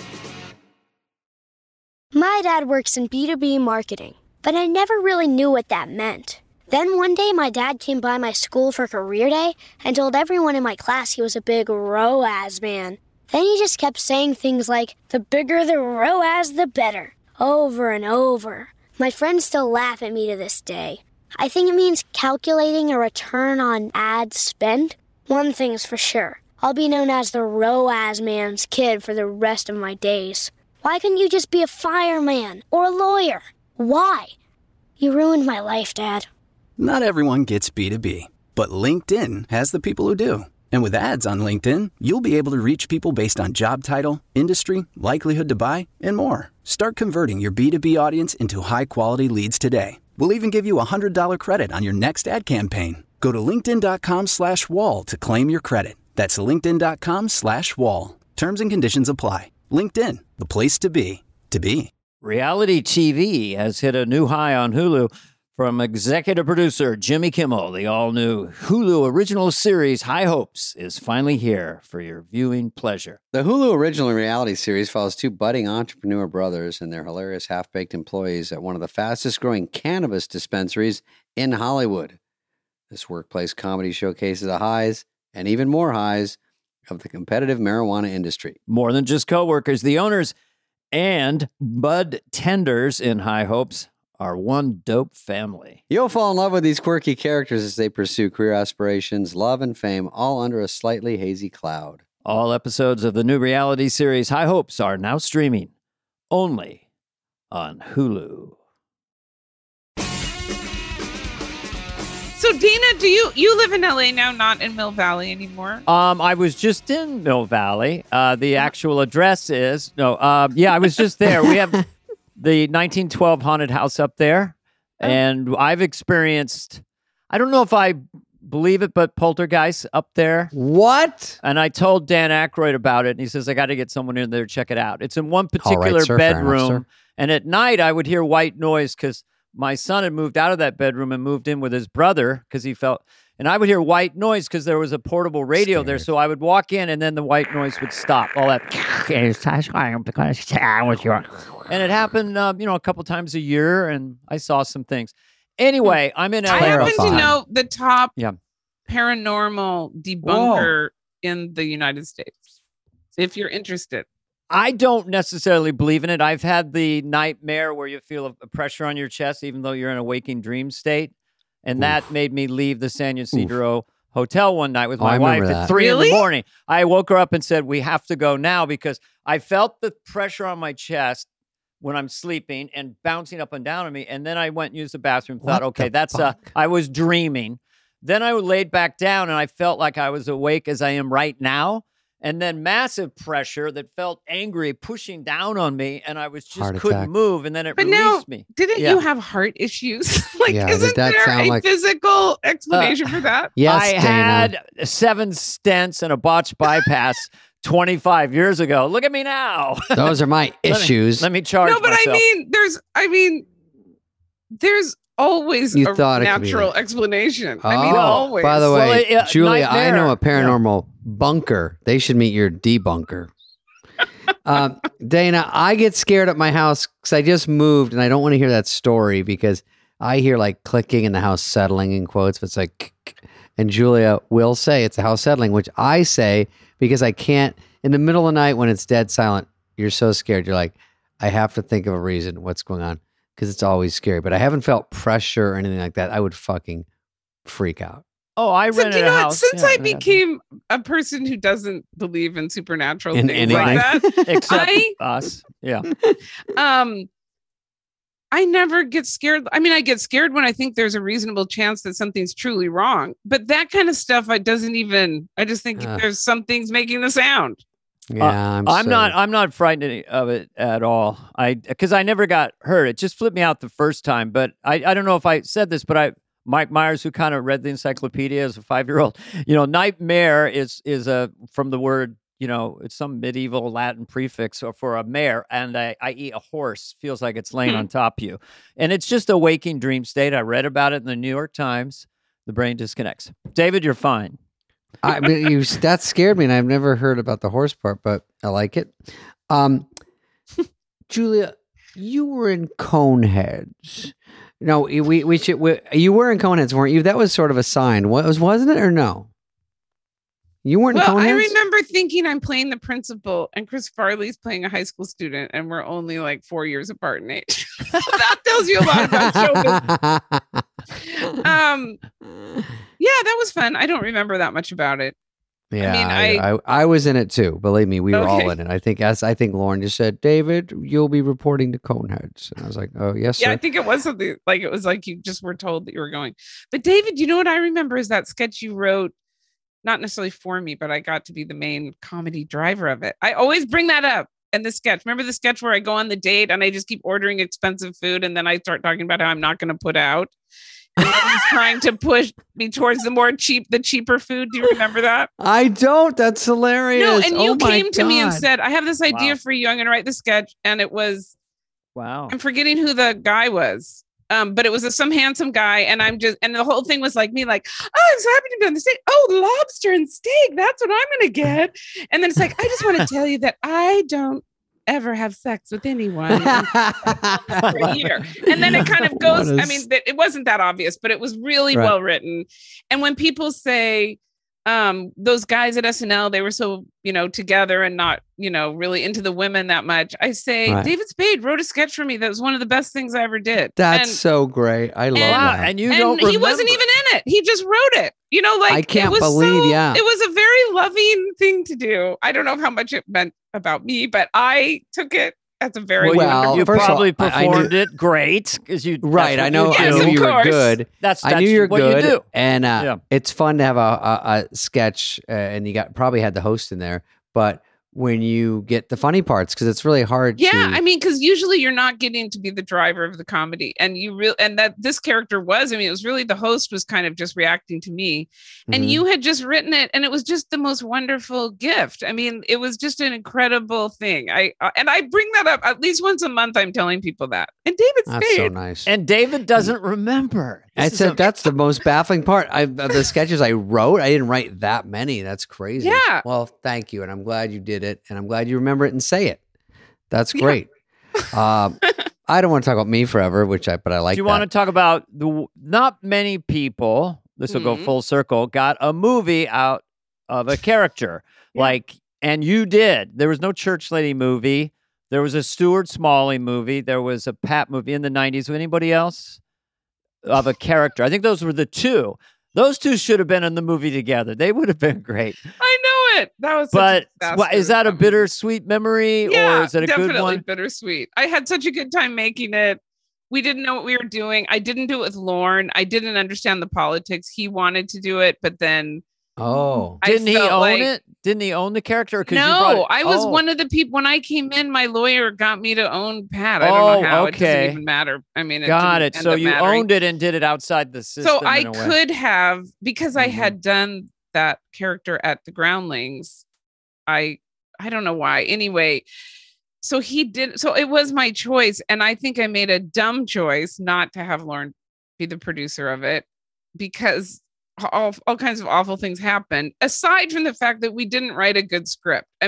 My dad works in B2B marketing, but I never really knew what that meant. Then one day my dad came by my school for career day and told everyone in my class he was a big ROAS man. Then he just kept saying things like, the bigger the ROAS, the better, over and over. My friends still laugh at me to this day. I think it means calculating a return on ad spend. One thing's for sure, I'll be known as the ROAS man's kid for the rest of my days. Why couldn't you just be a fireman or a lawyer? Why? You ruined my life, Dad. Not everyone gets B2B, but LinkedIn has the people who do. And with ads on LinkedIn, you'll be able to reach people based on job title, industry, likelihood to buy, and more. Start converting your B2B audience into high-quality leads today. We'll even give you a $100 credit on your next ad campaign. Go to linkedin.com/wall to claim your credit. That's linkedin.com/wall. Terms and conditions apply. LinkedIn, the place to be, to be. Reality TV has hit a new high on Hulu. From executive producer Jimmy Kimmel, the all-new Hulu original series High Hopes is finally here for your viewing pleasure. The Hulu original reality series follows two budding entrepreneur brothers and their hilarious half-baked employees at one of the fastest-growing cannabis dispensaries in Hollywood. This workplace comedy showcases the highs and even more highs of the competitive marijuana industry. More than just coworkers, the owners and bud tenders in High Hopes are one dope family. You'll fall in love with these quirky characters as they pursue career aspirations, love, and fame, all under a slightly hazy cloud. All episodes of the new reality series High Hopes are now streaming only on Hulu. So Dana, do you live in LA now, not in Mill Valley anymore? I was just in Mill Valley. The actual address is I was just there. We have the 1912 haunted house up there, and I've experienced, I don't know if I believe it, but poltergeist up there. What? And I told Dan Aykroyd about it, and he says, I got to get someone in there to check it out. It's in one particular sir, fair enough, bedroom, sir. and at night I would hear white noise because my son had moved out of that bedroom and moved in with his brother because he felt, and I would hear white noise because there was a portable radio there. So I would walk in and then the white noise would stop. All that. And it happened, a couple times a year, and I saw some things. Anyway, I'm in LA. I happen to Terrifying. know the top Yeah. paranormal debunker in the United States. If you're interested. I don't necessarily believe in it. I've had the nightmare where you feel a pressure on your chest, even though you're in a waking dream state. And that made me leave the San Ysidro Hotel one night with my I wife remember at that. 3 Really? in the morning. I woke her up and said, we have to go now because I felt the pressure on my chest when I'm sleeping and bouncing up and down on me. And then I went and used the bathroom, thought, What okay, the that's fuck? I was dreaming. Then I laid back down and I felt like I was awake as I am right now. And then massive pressure that felt angry pushing down on me, and I was just Heart couldn't attack. move, and then it But released now, me. didn't Yeah. you have heart issues? Like, Yeah, did isn't that there sound a like- physical explanation for that? Yes, I Dana. had 7 stents and a botched bypass 25 years ago. Look at me now. Those are my issues. Let me charge No, but myself. there's always You a thought it could be natural that. explanation. Oh, I mean, always. by the Well, way, Julia, I know nightmare. a paranormal bunker. They should meet your debunker. Dana, I get scared at my house because I just moved and I don't want to hear that story because I hear like clicking and the house settling in quotes. But it's like, and Julia will say it's the house settling, which I say because I can't, in the middle of the night when it's dead silent, you're so scared. You're like, I have to think of a reason what's going on because it's always scary. But I haven't felt pressure or anything like that. I would fucking freak out. Oh, I So, do rented you a know what? house. Since Yeah, I yeah. became a person who doesn't believe in supernatural In things like anything. that, Except us. Yeah. I never get scared. I mean, I get scared when I think there's a reasonable chance that something's truly wrong. But that kind of stuff, I just think there's some things making the sound. Yeah, I'm not frightened of it at all. Because I never got hurt. It just flipped me out the first time. But I don't know if I said this, but Mike Myers, who kind of read the encyclopedia as a 5-year-old, nightmare is from the word, it's some medieval Latin prefix for a mare, and i.e. a horse feels like it's laying on top of you. And it's just a waking dream state. I read about it in the New York Times. The brain disconnects. David, you're fine. That scared me, and I've never heard about the horse part, but I like it. Julia, you were in Coneheads. No, you were in Coneheads, weren't you? That was sort of a sign, wasn't it, or no? You weren't in Coneheads? I remember thinking I'm playing the principal and Chris Farley's playing a high school student, and we're only like 4 years apart in age. That tells you a lot about showbiz. Yeah, that was fun. I don't remember that much about it. Yeah, I was in it too. Believe me, we were all in it. I think Lauren just said, "David, you'll be reporting to Coneheads," and I was like, "Oh yes, sir." Yeah, I think it was something like it was like you just were told that you were going. But David, you know what I remember is that sketch you wrote, not necessarily for me, but I got to be the main comedy driver of it. I always bring that up in the sketch. Remember the sketch where I go on the date and I just keep ordering expensive food, and then I start talking about how I'm not going to put out. And then he's trying to push me towards the cheaper food. Do you remember that? I don't. That's hilarious. No, and you came to me and said, I have this idea for you. I'm going to write the sketch. And it was, I'm forgetting who the guy was. But it was some handsome guy. And and the whole thing was like me, like, oh, I'm so happy to be on the stage. Oh, lobster and steak. That's what I'm going to get. And then it's like, I just want to tell you that I don't ever have sex with anyone for a year. And then it kind of goes, it wasn't that obvious, but it was really well written. And when people say those guys at SNL, they were so, together and not, really into the women that much, I say, David Spade wrote a sketch for me that was one of the best things I ever did. That's so great. I love that. And he wasn't even in it. He just wrote it. I can't believe, it was a very loving thing to do. I don't know how much it meant about me, but I took it as a very well. You probably performed it great because you I know. Yes, I knew you were good. I knew you were good. You do. And it's fun to have a sketch, and you probably had the host in there, but when you get the funny parts, because it's really hard. Because usually you're not getting to be the driver of the comedy, and that this character was. It was really the host was kind of just reacting to me, and you had just written it, and it was just the most wonderful gift. It was just an incredible thing. I bring that up at least once a month. I'm telling people that, and David Spade. That's so nice. And David doesn't remember. That's the most baffling part. Of the sketches I wrote, I didn't write that many. That's crazy. Yeah. Well, thank you, and I'm glad you did it, and I'm glad you remember it and say it. That's great. I don't want to talk about me forever, but I like. Do you want to talk about not many people? This will go full circle. Got a movie out of a character and you did. There was no Church Lady movie. There was a Stuart Smalley movie. There was a Pat movie in the 90s. Anybody else? Of a character. I think those were the two. Those two should have been in the movie together. They would have been great. I know it. That was is that a bittersweet memory or is it a good one? Definitely bittersweet. I had such a good time making it. We didn't know what we were doing. I didn't do it with Lorne. I didn't understand the politics. He wanted to do it, but then didn't he own it? Didn't he own the character? No, I was one of the people. When I came in, my lawyer got me to own Pat. I don't know how. Okay. It doesn't even matter. Got it. So you owned it and did it outside the system. So I could have, because I had done that character at the Groundlings. I don't know why. Anyway, so he did. So it was my choice, and I think I made a dumb choice not to have Lorne be the producer of it because all kinds of awful things happened, aside from the fact that we didn't write a good script. So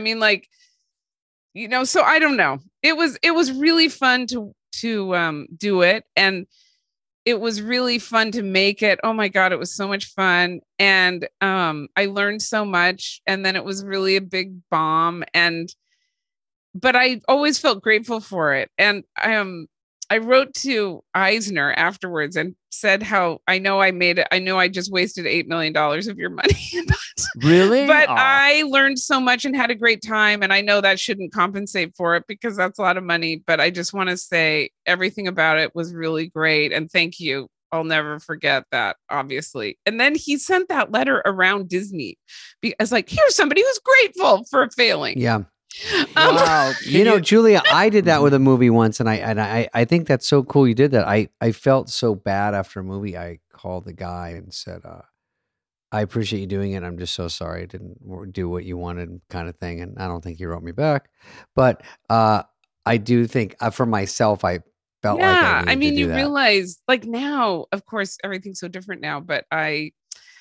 I don't know. It was really fun to do it. And it was really fun to make it. Oh my God, it was so much fun. And I learned so much. And then it was really a big bomb. But I always felt grateful for it. And I wrote to Eisner afterwards and said how I know I made it. I know I just wasted $8 million of your money. Really? But I learned so much and had a great time. And I know that shouldn't compensate for it because that's a lot of money. But I just want to say everything about it was really great. And thank you. I'll never forget that, obviously. And then he sent that letter around Disney as like, here's somebody who's grateful for failing. Yeah. Wow. Julia, I did that with a movie once, and I think that's so cool you did that. I felt so bad after a movie. I called the guy and said, I appreciate you doing it. I'm just so sorry I didn't do what you wanted, kind of thing. And I don't think he wrote me back. But I do think for myself, I felt like I needed to do you that. realize like now, of course, everything's so different now, but I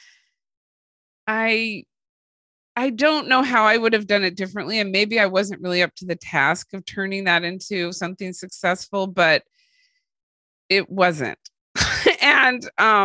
don't know how I would have done it differently. And maybe I wasn't really up to the task of turning that into something successful, but it wasn't. and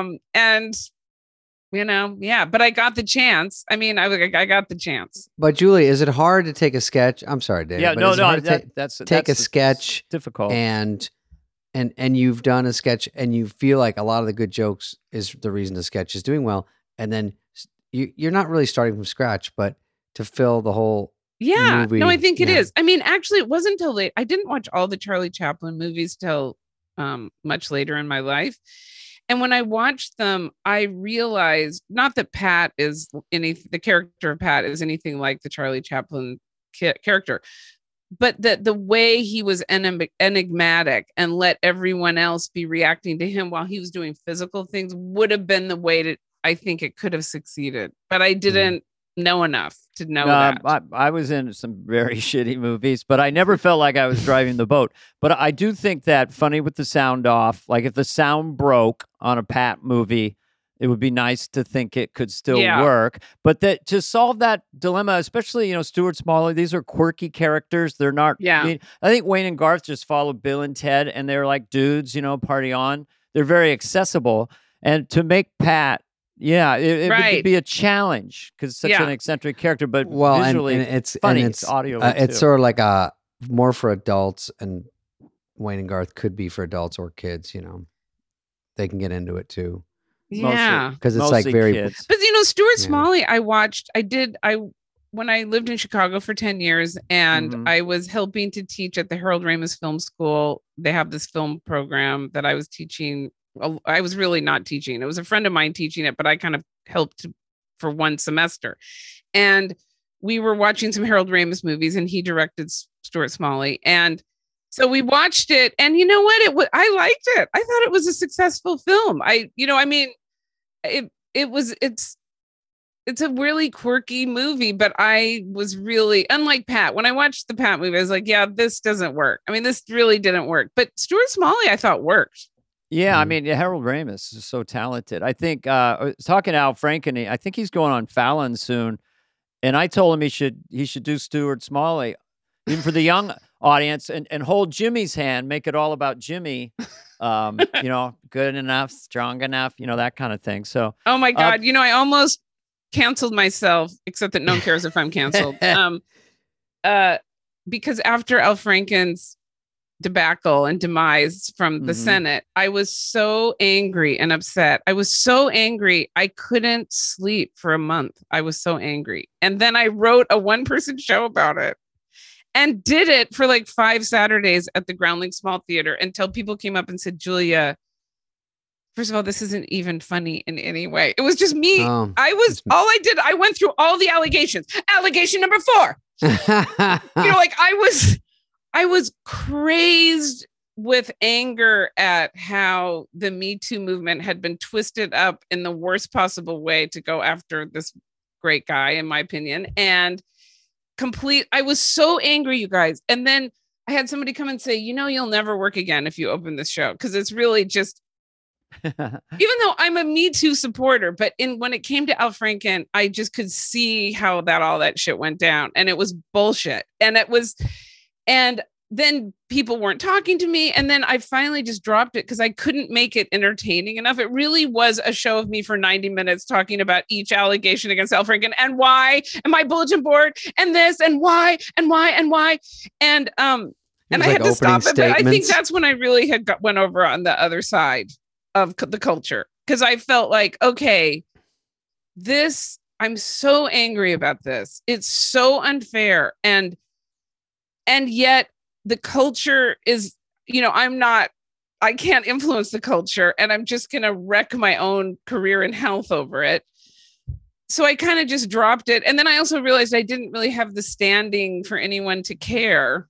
but I got the chance. I mean, I got the chance. But Julie, is it hard to take a sketch? I'm sorry, David. Yeah, but no, is it hard to that's take a sketch difficult. and you've done a sketch and you feel like a lot of the good jokes is the reason the sketch is doing well. And then you're not really starting from scratch, but to fill the whole movie. No, I think it is. I mean, actually, it wasn't until late. I didn't watch all the Charlie Chaplin movies till much later in my life. And when I watched them, I realized not that the character of Pat is anything like the Charlie Chaplin character, but that the way he was enigmatic and let everyone else be reacting to him while he was doing physical things would have been the way that I think it could have succeeded. But I didn't know enough to know that. I was in some very shitty movies, but I never felt like I was driving the boat. But I do think that funny with the sound off, like if the sound broke on a Pat movie, it would be nice to think it could still work. But that to solve that dilemma, especially, Stuart Smalley, these are quirky characters. They're not. Yeah. I think Wayne and Garth just followed Bill and Ted, and they're like dudes, party on. They're very accessible. And to make Pat, it would be a challenge because it's such an eccentric character, but visually and it's funny. And it's audio. It's sort of like more for adults, and Wayne and Garth could be for adults or kids. They can get into it too. Yeah, because it's like very. Kids. But Stuart Smalley, when I lived in Chicago for 10 years, and I was helping to teach at the Harold Ramis Film School. They have this film program that I was teaching. I was really not teaching. It was a friend of mine teaching it, but I kind of helped for one semester. And we were watching some Harold Ramis movies, and he directed Stuart Smalley. And so we watched it, and you know what? I liked it. I thought it was a successful film. It's a really quirky movie, but I was really, unlike Pat, when I watched the Pat movie, I was like, yeah, this doesn't work. I mean, this really didn't work. But Stuart Smalley, I thought worked. Yeah, I mean, Harold Ramis is so talented. I think talking to Al Franken, I think he's going on Fallon soon, and I told him he should do Stuart Smalley, even for the young audience, and hold Jimmy's hand, make it all about Jimmy, good enough, strong enough, that kind of thing. So, oh my God, I almost canceled myself, except that no one cares if I'm canceled, because after Al Franken's debacle and demise from the Senate, I was so angry and upset. I was so angry I couldn't sleep for a month. I was so angry. And then I wrote a one-person show about it and did it for like 5 Saturdays at the Groundling Small Theater until people came up and said, Julia, first of all, this isn't even funny in any way. It was just me. All I did, I went through all the allegations. Allegation number 4. I was crazed with anger at how the Me Too movement had been twisted up in the worst possible way to go after this great guy, in my opinion. And I was so angry, you guys. And then I had somebody come and say, you'll never work again if you open this show. Because it's really just, even though I'm a Me Too supporter, but when it came to Al Franken, I just could see how all that shit went down. And it was bullshit. And then people weren't talking to me. And then I finally just dropped it because I couldn't make it entertaining enough. It really was a show of me for 90 minutes talking about each allegation against Al Franken and why, and my bulletin board, and this, and why, and why, and why. And I had to stop it. But I think that's when I really went over on the other side of the culture. Because I felt like, okay, I'm so angry about this. It's so unfair. And yet the culture is, I can't influence the culture, and I'm just going to wreck my own career and health over it. So I kind of just dropped it. And then I also realized I didn't really have the standing for anyone to care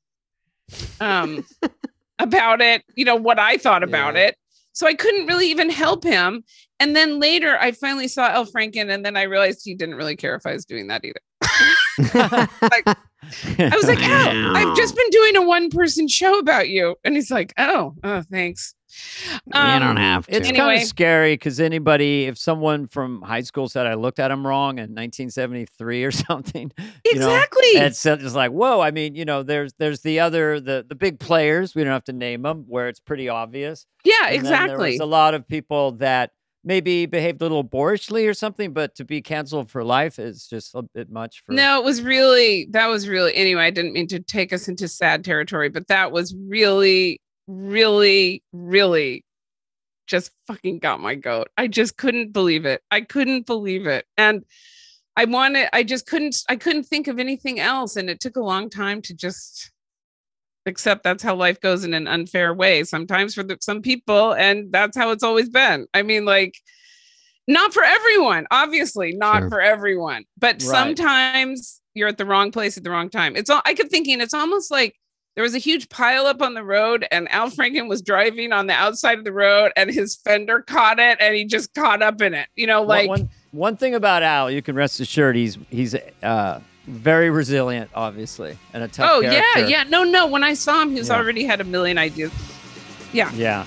about it, what I thought about it. So I couldn't really even help him. And then later I finally saw Al Franken, and then I realized he didn't really care if I was doing that either. I was like, Al, I've just been doing a one-person show about you. And he's like, oh, thanks. You don't have to. It's kind Anyway. of scary because if someone from high school said I looked at him wrong in 1973 or something, Exactly. it's just like, whoa. I mean, there's the big players. We don't have to name them where it's pretty obvious. Yeah, And then exactly. there was a lot of people that maybe behaved a little boorishly or something, but to be canceled for life is just a bit much for. No, that was really, anyway, I didn't mean to take us into sad territory, but that was really, really, really just fucking got my goat. I just couldn't believe it. I couldn't believe it. And I couldn't think of anything else. And it took a long time to just accept that's how life goes in an unfair way sometimes for some people. And that's how it's always been. I mean, like, not for everyone, obviously not Sure. for everyone, but Right. sometimes you're at the wrong place at the wrong time. I kept thinking it's almost like there was a huge pileup on the road and Al Franken was driving on the outside of the road and his fender caught it and he just caught up in it. One thing about Al, you can rest assured he's very resilient, obviously, and a tough character. yeah. No. When I saw him, he's Yeah. already had a million ideas. Yeah. Yeah.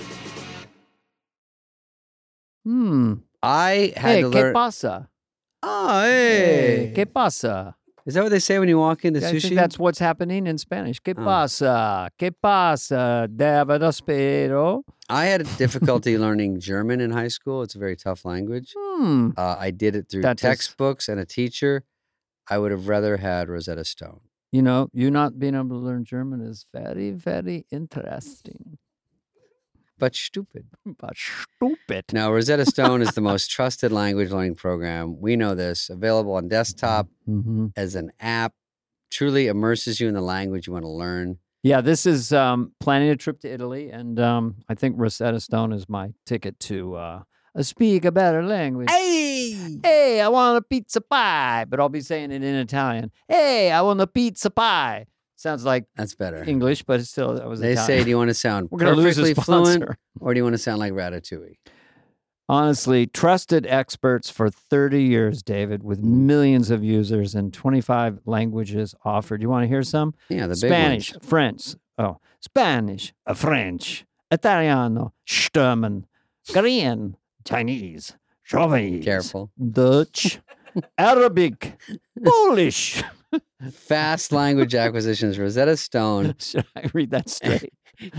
I had Hey, to ¿qué learn. pasa? Oh, Hey, hey. ¿qué pasa? Is that what they say when you walk into I sushi? think that's what's happening in Spanish. ¿Qué Oh. pasa? ¿Qué pasa? David espero. I had difficulty learning German in high school. It's a very tough language. I did it through That does- textbooks and a teacher. I would have rather had Rosetta Stone. You not being able to learn German is very, very interesting. But stupid. But stupid. Now, Rosetta Stone is the most trusted language learning program. We know this. Available on desktop Mm-hmm. as an app. Truly immerses you in the language you want to learn. Yeah, this is planning a trip to Italy, and I think Rosetta Stone is my ticket to speak a better language. Hey, I want a pizza pie, but I'll be saying it in Italian. Hey, I want a pizza pie. Sounds like That's better. English, but it's still that was They Italian. say, do you want to sound We're gonna lose perfectly a sponsor. fluent or do you want to sound like Ratatouille? Honestly, trusted experts for 30 years, David, with millions of users and 25 languages offered. You want to hear some? Yeah, the Spanish, big ones. French, French, Italiano, German, Korean, Chinese, Javanese, Careful. Dutch, Arabic, Polish. Fast language acquisitions. Rosetta Stone. Should I read that straight?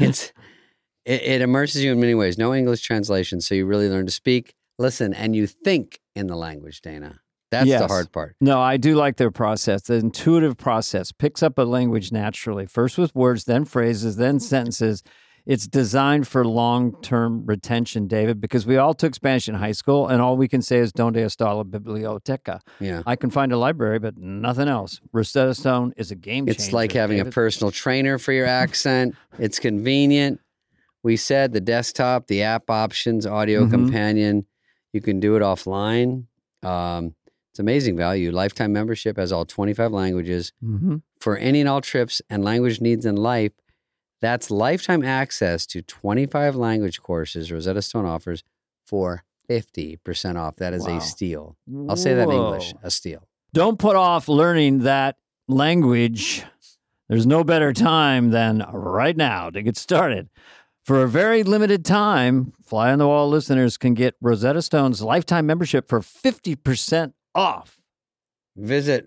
It immerses you in many ways. No English translation, so you really learn to speak, listen, and you think in the language, Dana. That's the Yes. hard part. No, I do like their process. The intuitive process picks up a language naturally, first with words, then phrases, then sentences. It's designed for long-term retention, David, because we all took Spanish in high school, and all we can say is "Donde está la biblioteca?" Yeah. I can find a library, but nothing else. Rosetta Stone is a game changer. It's like having David. a personal trainer for your accent. It's convenient. We said the desktop, the app options, audio Mhm. companion. You can do it offline. It's amazing value. Lifetime membership has all 25 languages Mhm. for any and all trips and language needs in life. That's lifetime access to 25 language courses Rosetta Stone offers for 50% off. That is Wow. a steal. I'll say that in English, Whoa. a steal. Don't put off learning that language. There's no better time than right now to get started. For a very limited time, Fly on the Wall listeners can get Rosetta Stone's lifetime membership for 50% off. Visit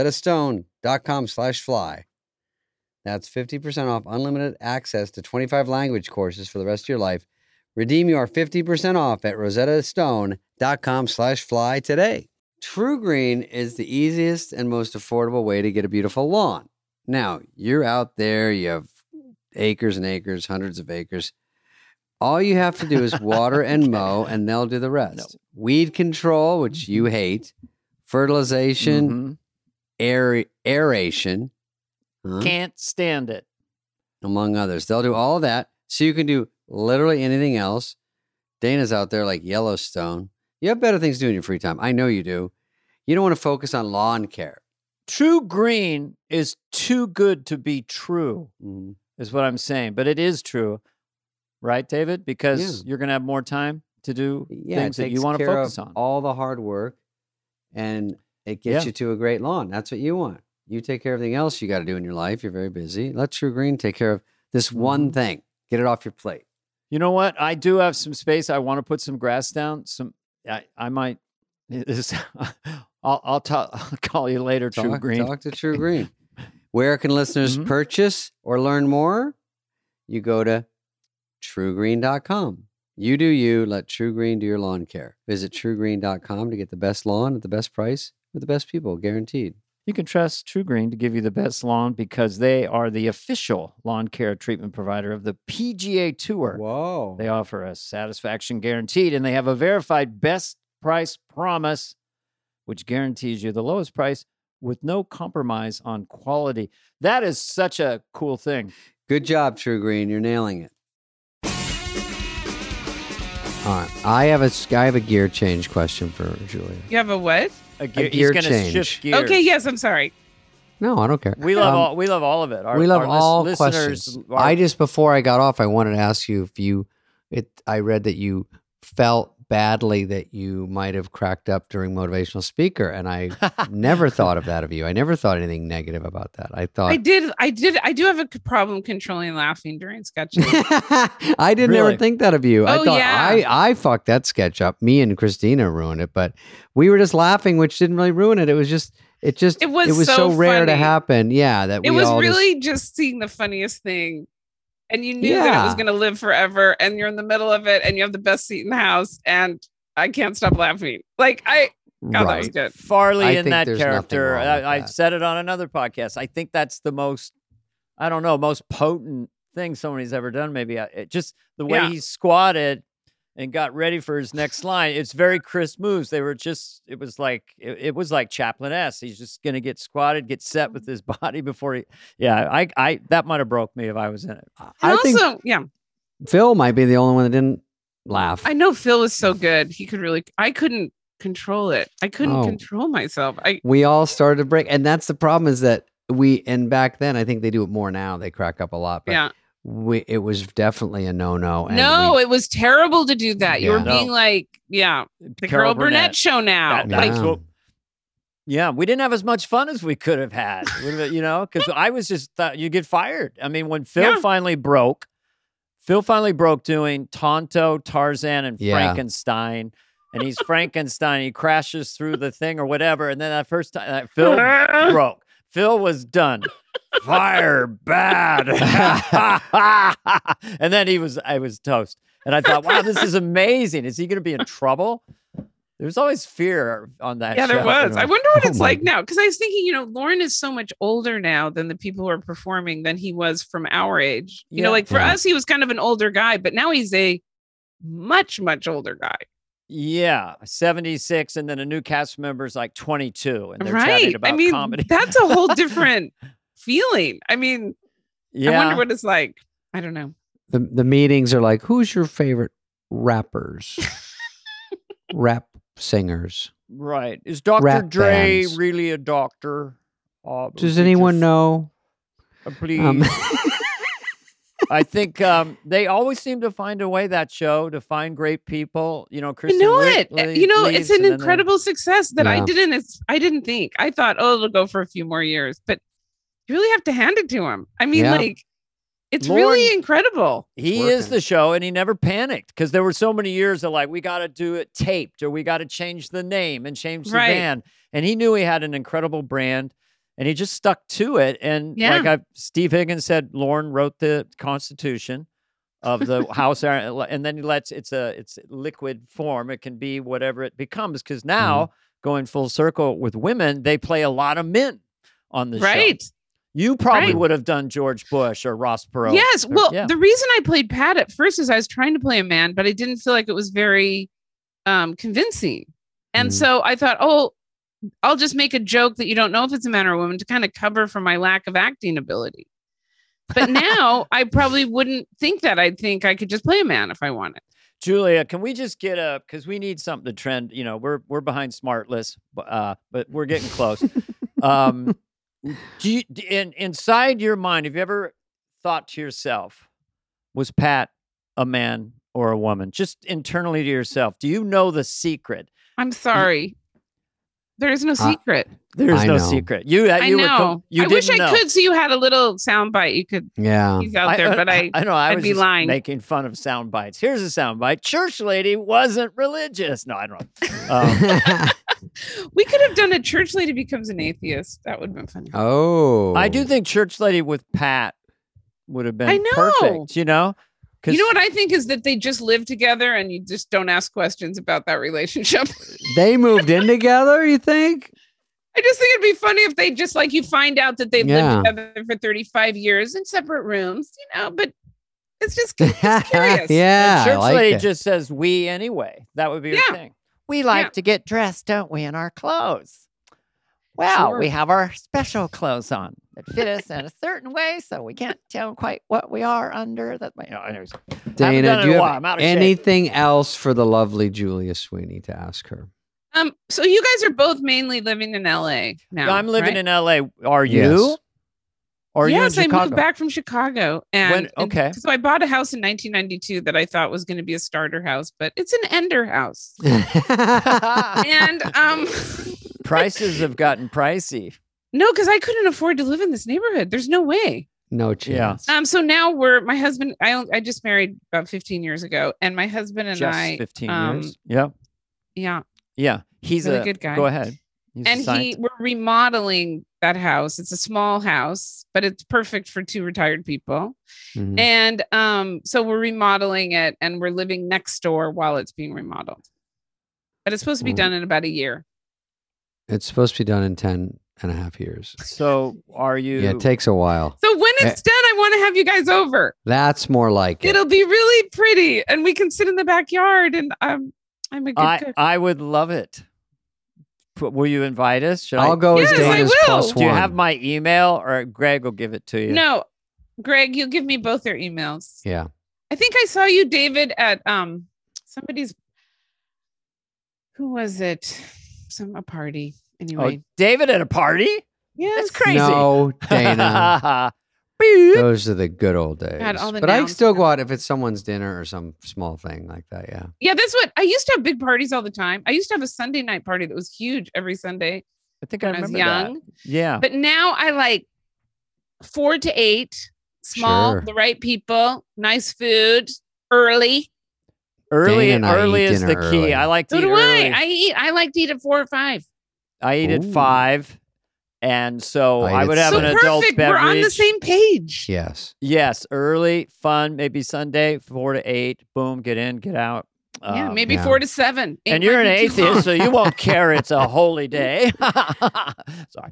rosettastone.com/fly. That's 50% off unlimited access to 25 language courses for the rest of your life. Redeem your 50% off at rosettastone.com/fly today. True Green is the easiest and most affordable way to get a beautiful lawn. Now, you're out there, you have acres and acres, hundreds of acres. All you have to do is water and mow, and they'll do the rest. Weed control, which you hate, fertilization, Mhm. aeration, Can't stand it. among others. They'll do all of that, so you can do literally anything else. Dana's out there like Yellowstone. You have better things to do in your free time. I know you do. You don't want to focus on lawn care. True Green is too good to be true, is what I'm saying. But it is true, right, David? Because you're going to have more time to do Yeah, things it that you takes want to care focus of on. all the hard work, and it gets Yeah. you to a great lawn. That's what you want. You take care of everything else you got to do in your life. You're very busy. Let True Green take care of this one thing. Get it off your plate. You know what? I do have some space. I want to put some grass down. I might. I'll call you later, True Green. Talk to True Green. Where can listeners purchase or learn more? You go to truegreen.com. You do you. Let True Green do your lawn care. Visit truegreen.com to get the best lawn at the best price with the best people, guaranteed. You can trust True Green to give you the best lawn because they are the official lawn care treatment provider of the PGA Tour. Whoa. They offer a satisfaction guaranteed, and they have a verified best price promise, which guarantees you the lowest price with no compromise on quality. That is such a cool thing. Good job, True Green. You're nailing it. All right. I have a gear change question for Julia. You have a what? A gear gear he's going to change. shift gears. Okay, yes, I'm sorry. No, I don't care. We love all of it. We love our all listeners. questions. Before I got off, I wanted to ask you I read that you felt badly that you might have cracked up during Motivational Speaker, and I never thought of that of you. I never thought anything negative about that. I thought I do have a problem controlling laughing during sketches. I didn't Really? ever think that of you. I Oh, thought yeah. I fucked that sketch up. Me and Christina ruined it, but we were just laughing, which didn't really ruin it. It was was so so rare to funny. happen. Yeah, that It we was all really just seeing the funniest thing. And you knew that it was Yeah. going to live forever, and you're in the middle of it, and you have the best seat in the house, and I can't stop laughing. Like God, that was good. Farley I in think that there's nothing character. wrong with I that. said it on another podcast. I think that's the most potent thing somebody's ever done. Maybe it just the way Yeah. he squatted and got ready for his next line. It's very crisp moves. It was like Chaplin-esque. He's just going to get squatted, get set with his body before he, I that might have broke me if I was in it. And I think also, yeah, Phil might be the only one that didn't laugh. I know Phil was so good. I couldn't control it. I couldn't Oh. control myself. We all started to break, and that's the problem is that and back then I think they do it more now. They crack up a lot, but Yeah. it was definitely a no. No, it was terrible to do that. You were Yeah. being like, the Carol Burnett show now. That's Yeah. what- yeah, we didn't have as much fun as we could have had, because I was just thought you get fired. I mean, when Phil finally broke doing Tonto, Tarzan, and Yeah. Frankenstein, and he's Frankenstein. He crashes through the thing or whatever, and then that first time Phil broke. Phil was done. Fire bad. And then I was toast. And I thought, wow, this is amazing. Is he going to be in trouble? There's always fear on that Yeah, show. there was. I wonder what Oh it's my like now. Because I was thinking, Lauren is so much older now than the people who are performing than he was from our age. Yeah. Like for Yeah. us, he was kind of an older guy, but now he's a much, much older guy. Yeah, 76, and then a new cast member is like 22, and they're Right. chatting about comedy. That's a whole different feeling. I mean, Yeah, I wonder what it's like. I don't know. The meetings are like, who's your favorite rappers, rap singers? right. Is Dr. Rap Dre bands. really a doctor? Does anyone know? Please. Um, I think they always seem to find a way, that show, to find great people. I Kristen know Wiig it. leaves, It's an and then incredible success that Yeah. I didn't think. I thought, it'll go for a few more years, but you really have to hand it to him. I mean, Yeah. it's Lauren- really incredible. He working. is the show, and he never panicked because there were so many years of like, we got to do it taped, or we got to change the name and change the Right. band. And he knew he had an incredible brand, and he just stuck to it. And Yeah. Steve Higgins said, Lauren wrote the Constitution of the House, and then it's liquid form. It can be whatever it becomes. Because now, going full circle with women, they play a lot of men on the show. Right. You probably Right. would have done George Bush or Ross Perot. Yes. or- Well, yeah. the reason I played Pat at first is I was trying to play a man, but I didn't feel like it was very convincing. And Mhm. so I thought, I'll just make a joke that you don't know if it's a man or a woman to kind of cover for my lack of acting ability. But now I probably wouldn't think that. I'd think I could just play a man if I wanted. Julia, can we just get because we need something to trend. We're behind Smartless, but we're getting close. Do you, inside your mind, have you ever thought to yourself, was Pat a man or a woman? Just internally to yourself, do you know the secret? I'm sorry. There is no secret. There's I no know. secret. You I know. you I wish didn't I know. could, so you had a little soundbite you could Yeah. tease out there, but I know. I I'd was be just lying. making fun of sound bites. Here's a sound bite. Church lady wasn't religious. No, I don't know. We could have done a church lady becomes an atheist. That would have been funny. Oh. I do think church lady with Pat would have been I know. perfect. You know, You know what I think is that they just live together and you just don't ask questions about that relationship. They moved in together, you think? I just think it'd be funny if they just like you find out that they've Yeah. lived together for 35 years in separate rooms, but it's just curious. Yeah. And church I like lady it. just says we anyway. That would be your Yeah. thing. We like Yeah. to get dressed, don't we, in our clothes? Well, Sure. we have our special clothes on that fit us in a certain way, so we can't tell quite what we are under. That, anyways, haven't Dana, done it do in you a while. have I'm out of shape. anything else for the lovely Julia Sweeney to ask her? So you guys are both mainly living in LA now. I'm living right? in LA. Are you? Yes. Or are Yes, you I in Chicago? moved back from Chicago. And okay. So I bought a house in 1992 that I thought was going to be a starter house, but it's an ender house. And Prices have gotten pricey. no, because I couldn't afford to live in this neighborhood. There's no way. No chance. So now my husband, I just married about 15 years ago, and my husband and Just I 15 years. Yep. Yeah. Yeah. He's Really a good guy. Go ahead. He's a And scientist. we're remodeling that house. It's a small house, but it's perfect for 2 retired people. Mhm. And so we're remodeling it and we're living next door while it's being remodeled. But it's supposed to be Ooh. done in about a year. It's supposed to be done in 10 and a half years. So are you? Yeah, it takes a while. So when it's done, I want to have you guys over. That's more like it. It'll be really pretty and we can sit in the backyard and I'm a good cook. I would love it. Will you invite us? Should I'll go as Yes, I Dana's will. plus Do you one. have my email, or Greg will give it to you? No, Greg, you'll give me both their emails. Yeah. I think I saw you, David, at somebody's. Who was it? A party. Oh, Anyway, David at a party? yes. That's crazy. No, Dana. Beep. Those are the good old days. God, all the But I nouns still now. go out if it's someone's dinner or some small thing like that. Yeah. Yeah, that's what I used to have big parties all the time. I used to have a Sunday night party that was huge every Sunday I think I when I was remember young. that. Yeah. But now I like 4 to 8, small, Sure. the right people, nice food, early. Early, Dana and I early eat is the dinner key. early. I like to So eat do early. I like to eat at 4 or 5. I eat at Ooh. 5, and so I eat I at would have So an seven. adult perfect. beverage. We're on the same page. Yes. Yes, early, fun, maybe Sunday, 4 to 8. Boom, get in, get out. Yeah, maybe yeah. 4 to 7. And 8 you're might an be too long. atheist, so you won't care it's a holy day. Sorry.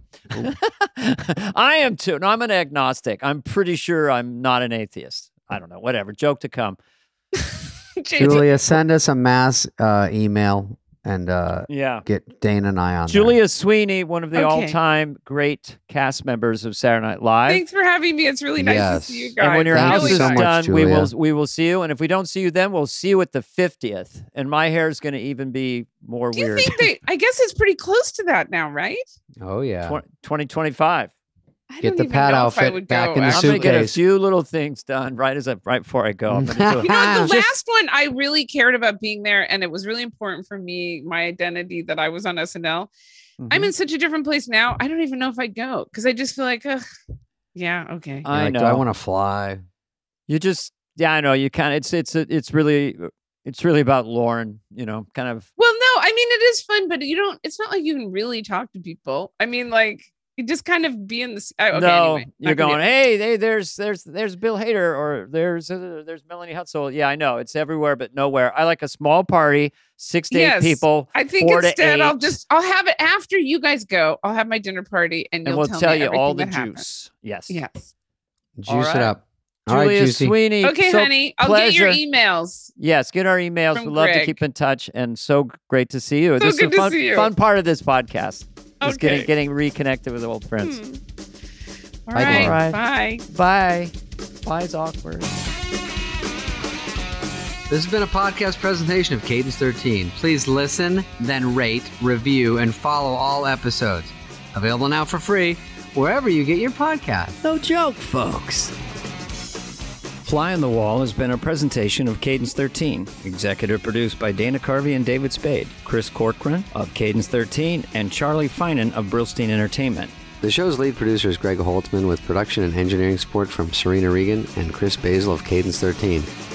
I am too. No, I'm an agnostic. I'm pretty sure I'm not an atheist. I don't know. Whatever. Joke to come. Jason, Julia, send us a mass email and Yeah. get Dana and I on there. Julia Sweeney, one of the Okay. all-time great cast members of Saturday Night Live. Thanks for having me. It's really nice Yes. to see you guys. And when your Thank house you is so much, done, Julia. we will see you. And if we don't see you then, we'll see you at the 50th. And my hair is going to even be more Do you weird. think I guess it's pretty close to that now, right? Oh, yeah. 2025. I Get don't the even Pat know if I outfit would back go, in the I'm actually. going to get a suitcase. few little things done right before I go. I'm gonna do it. You know, the Just- last one I really cared about being there, and it was really important for me, my identity that I was on SNL. I'm Mhm. in such a different place now. I don't even know if I'd go because I just feel like, yeah, okay. You're I like, know. Do I want to fly? You just, I know. You kind of, it's really about Lauren, kind of. Well, no, I mean it is fun, but it's not like you can really talk to people. I mean, like you just kind of be in this. Okay, No, anyway, you're not gonna going, do it. hey, there's Bill Hader, or there's Melanie Hutzel. Yeah, I know it's everywhere, but nowhere. I like a small party, 6 to 8 Yes, people. I think 4 to instead 8, I'll have it after you guys go. I'll have my dinner party and and you'll we'll tell tell me you all everything the that happened. juice. Yes. Yes. Juice right. it up. All right, Julia Juicy. Sweeney. Okay, so honey. I'll get your pleasure. emails. Yes, get our emails. From We'd love to Greg. keep in touch, and so great to see you. So This good is to a see you. fun part of this podcast. Is Okay. getting reconnected with old friends. All Bye, right. Dana. Bye. Bye. Bye's awkward. This has been a podcast presentation of Cadence 13. Please listen, then rate, review, and follow all episodes. Available now for free wherever you get your podcasts. No joke, folks. Fly on the Wall has been a presentation of Cadence 13, executive produced by Dana Carvey and David Spade, Chris Corcoran of Cadence 13, and Charlie Finan of Brillstein Entertainment. The show's lead producer is Greg Holtzman with production and engineering support from Serena Regan and Chris Basil of Cadence 13.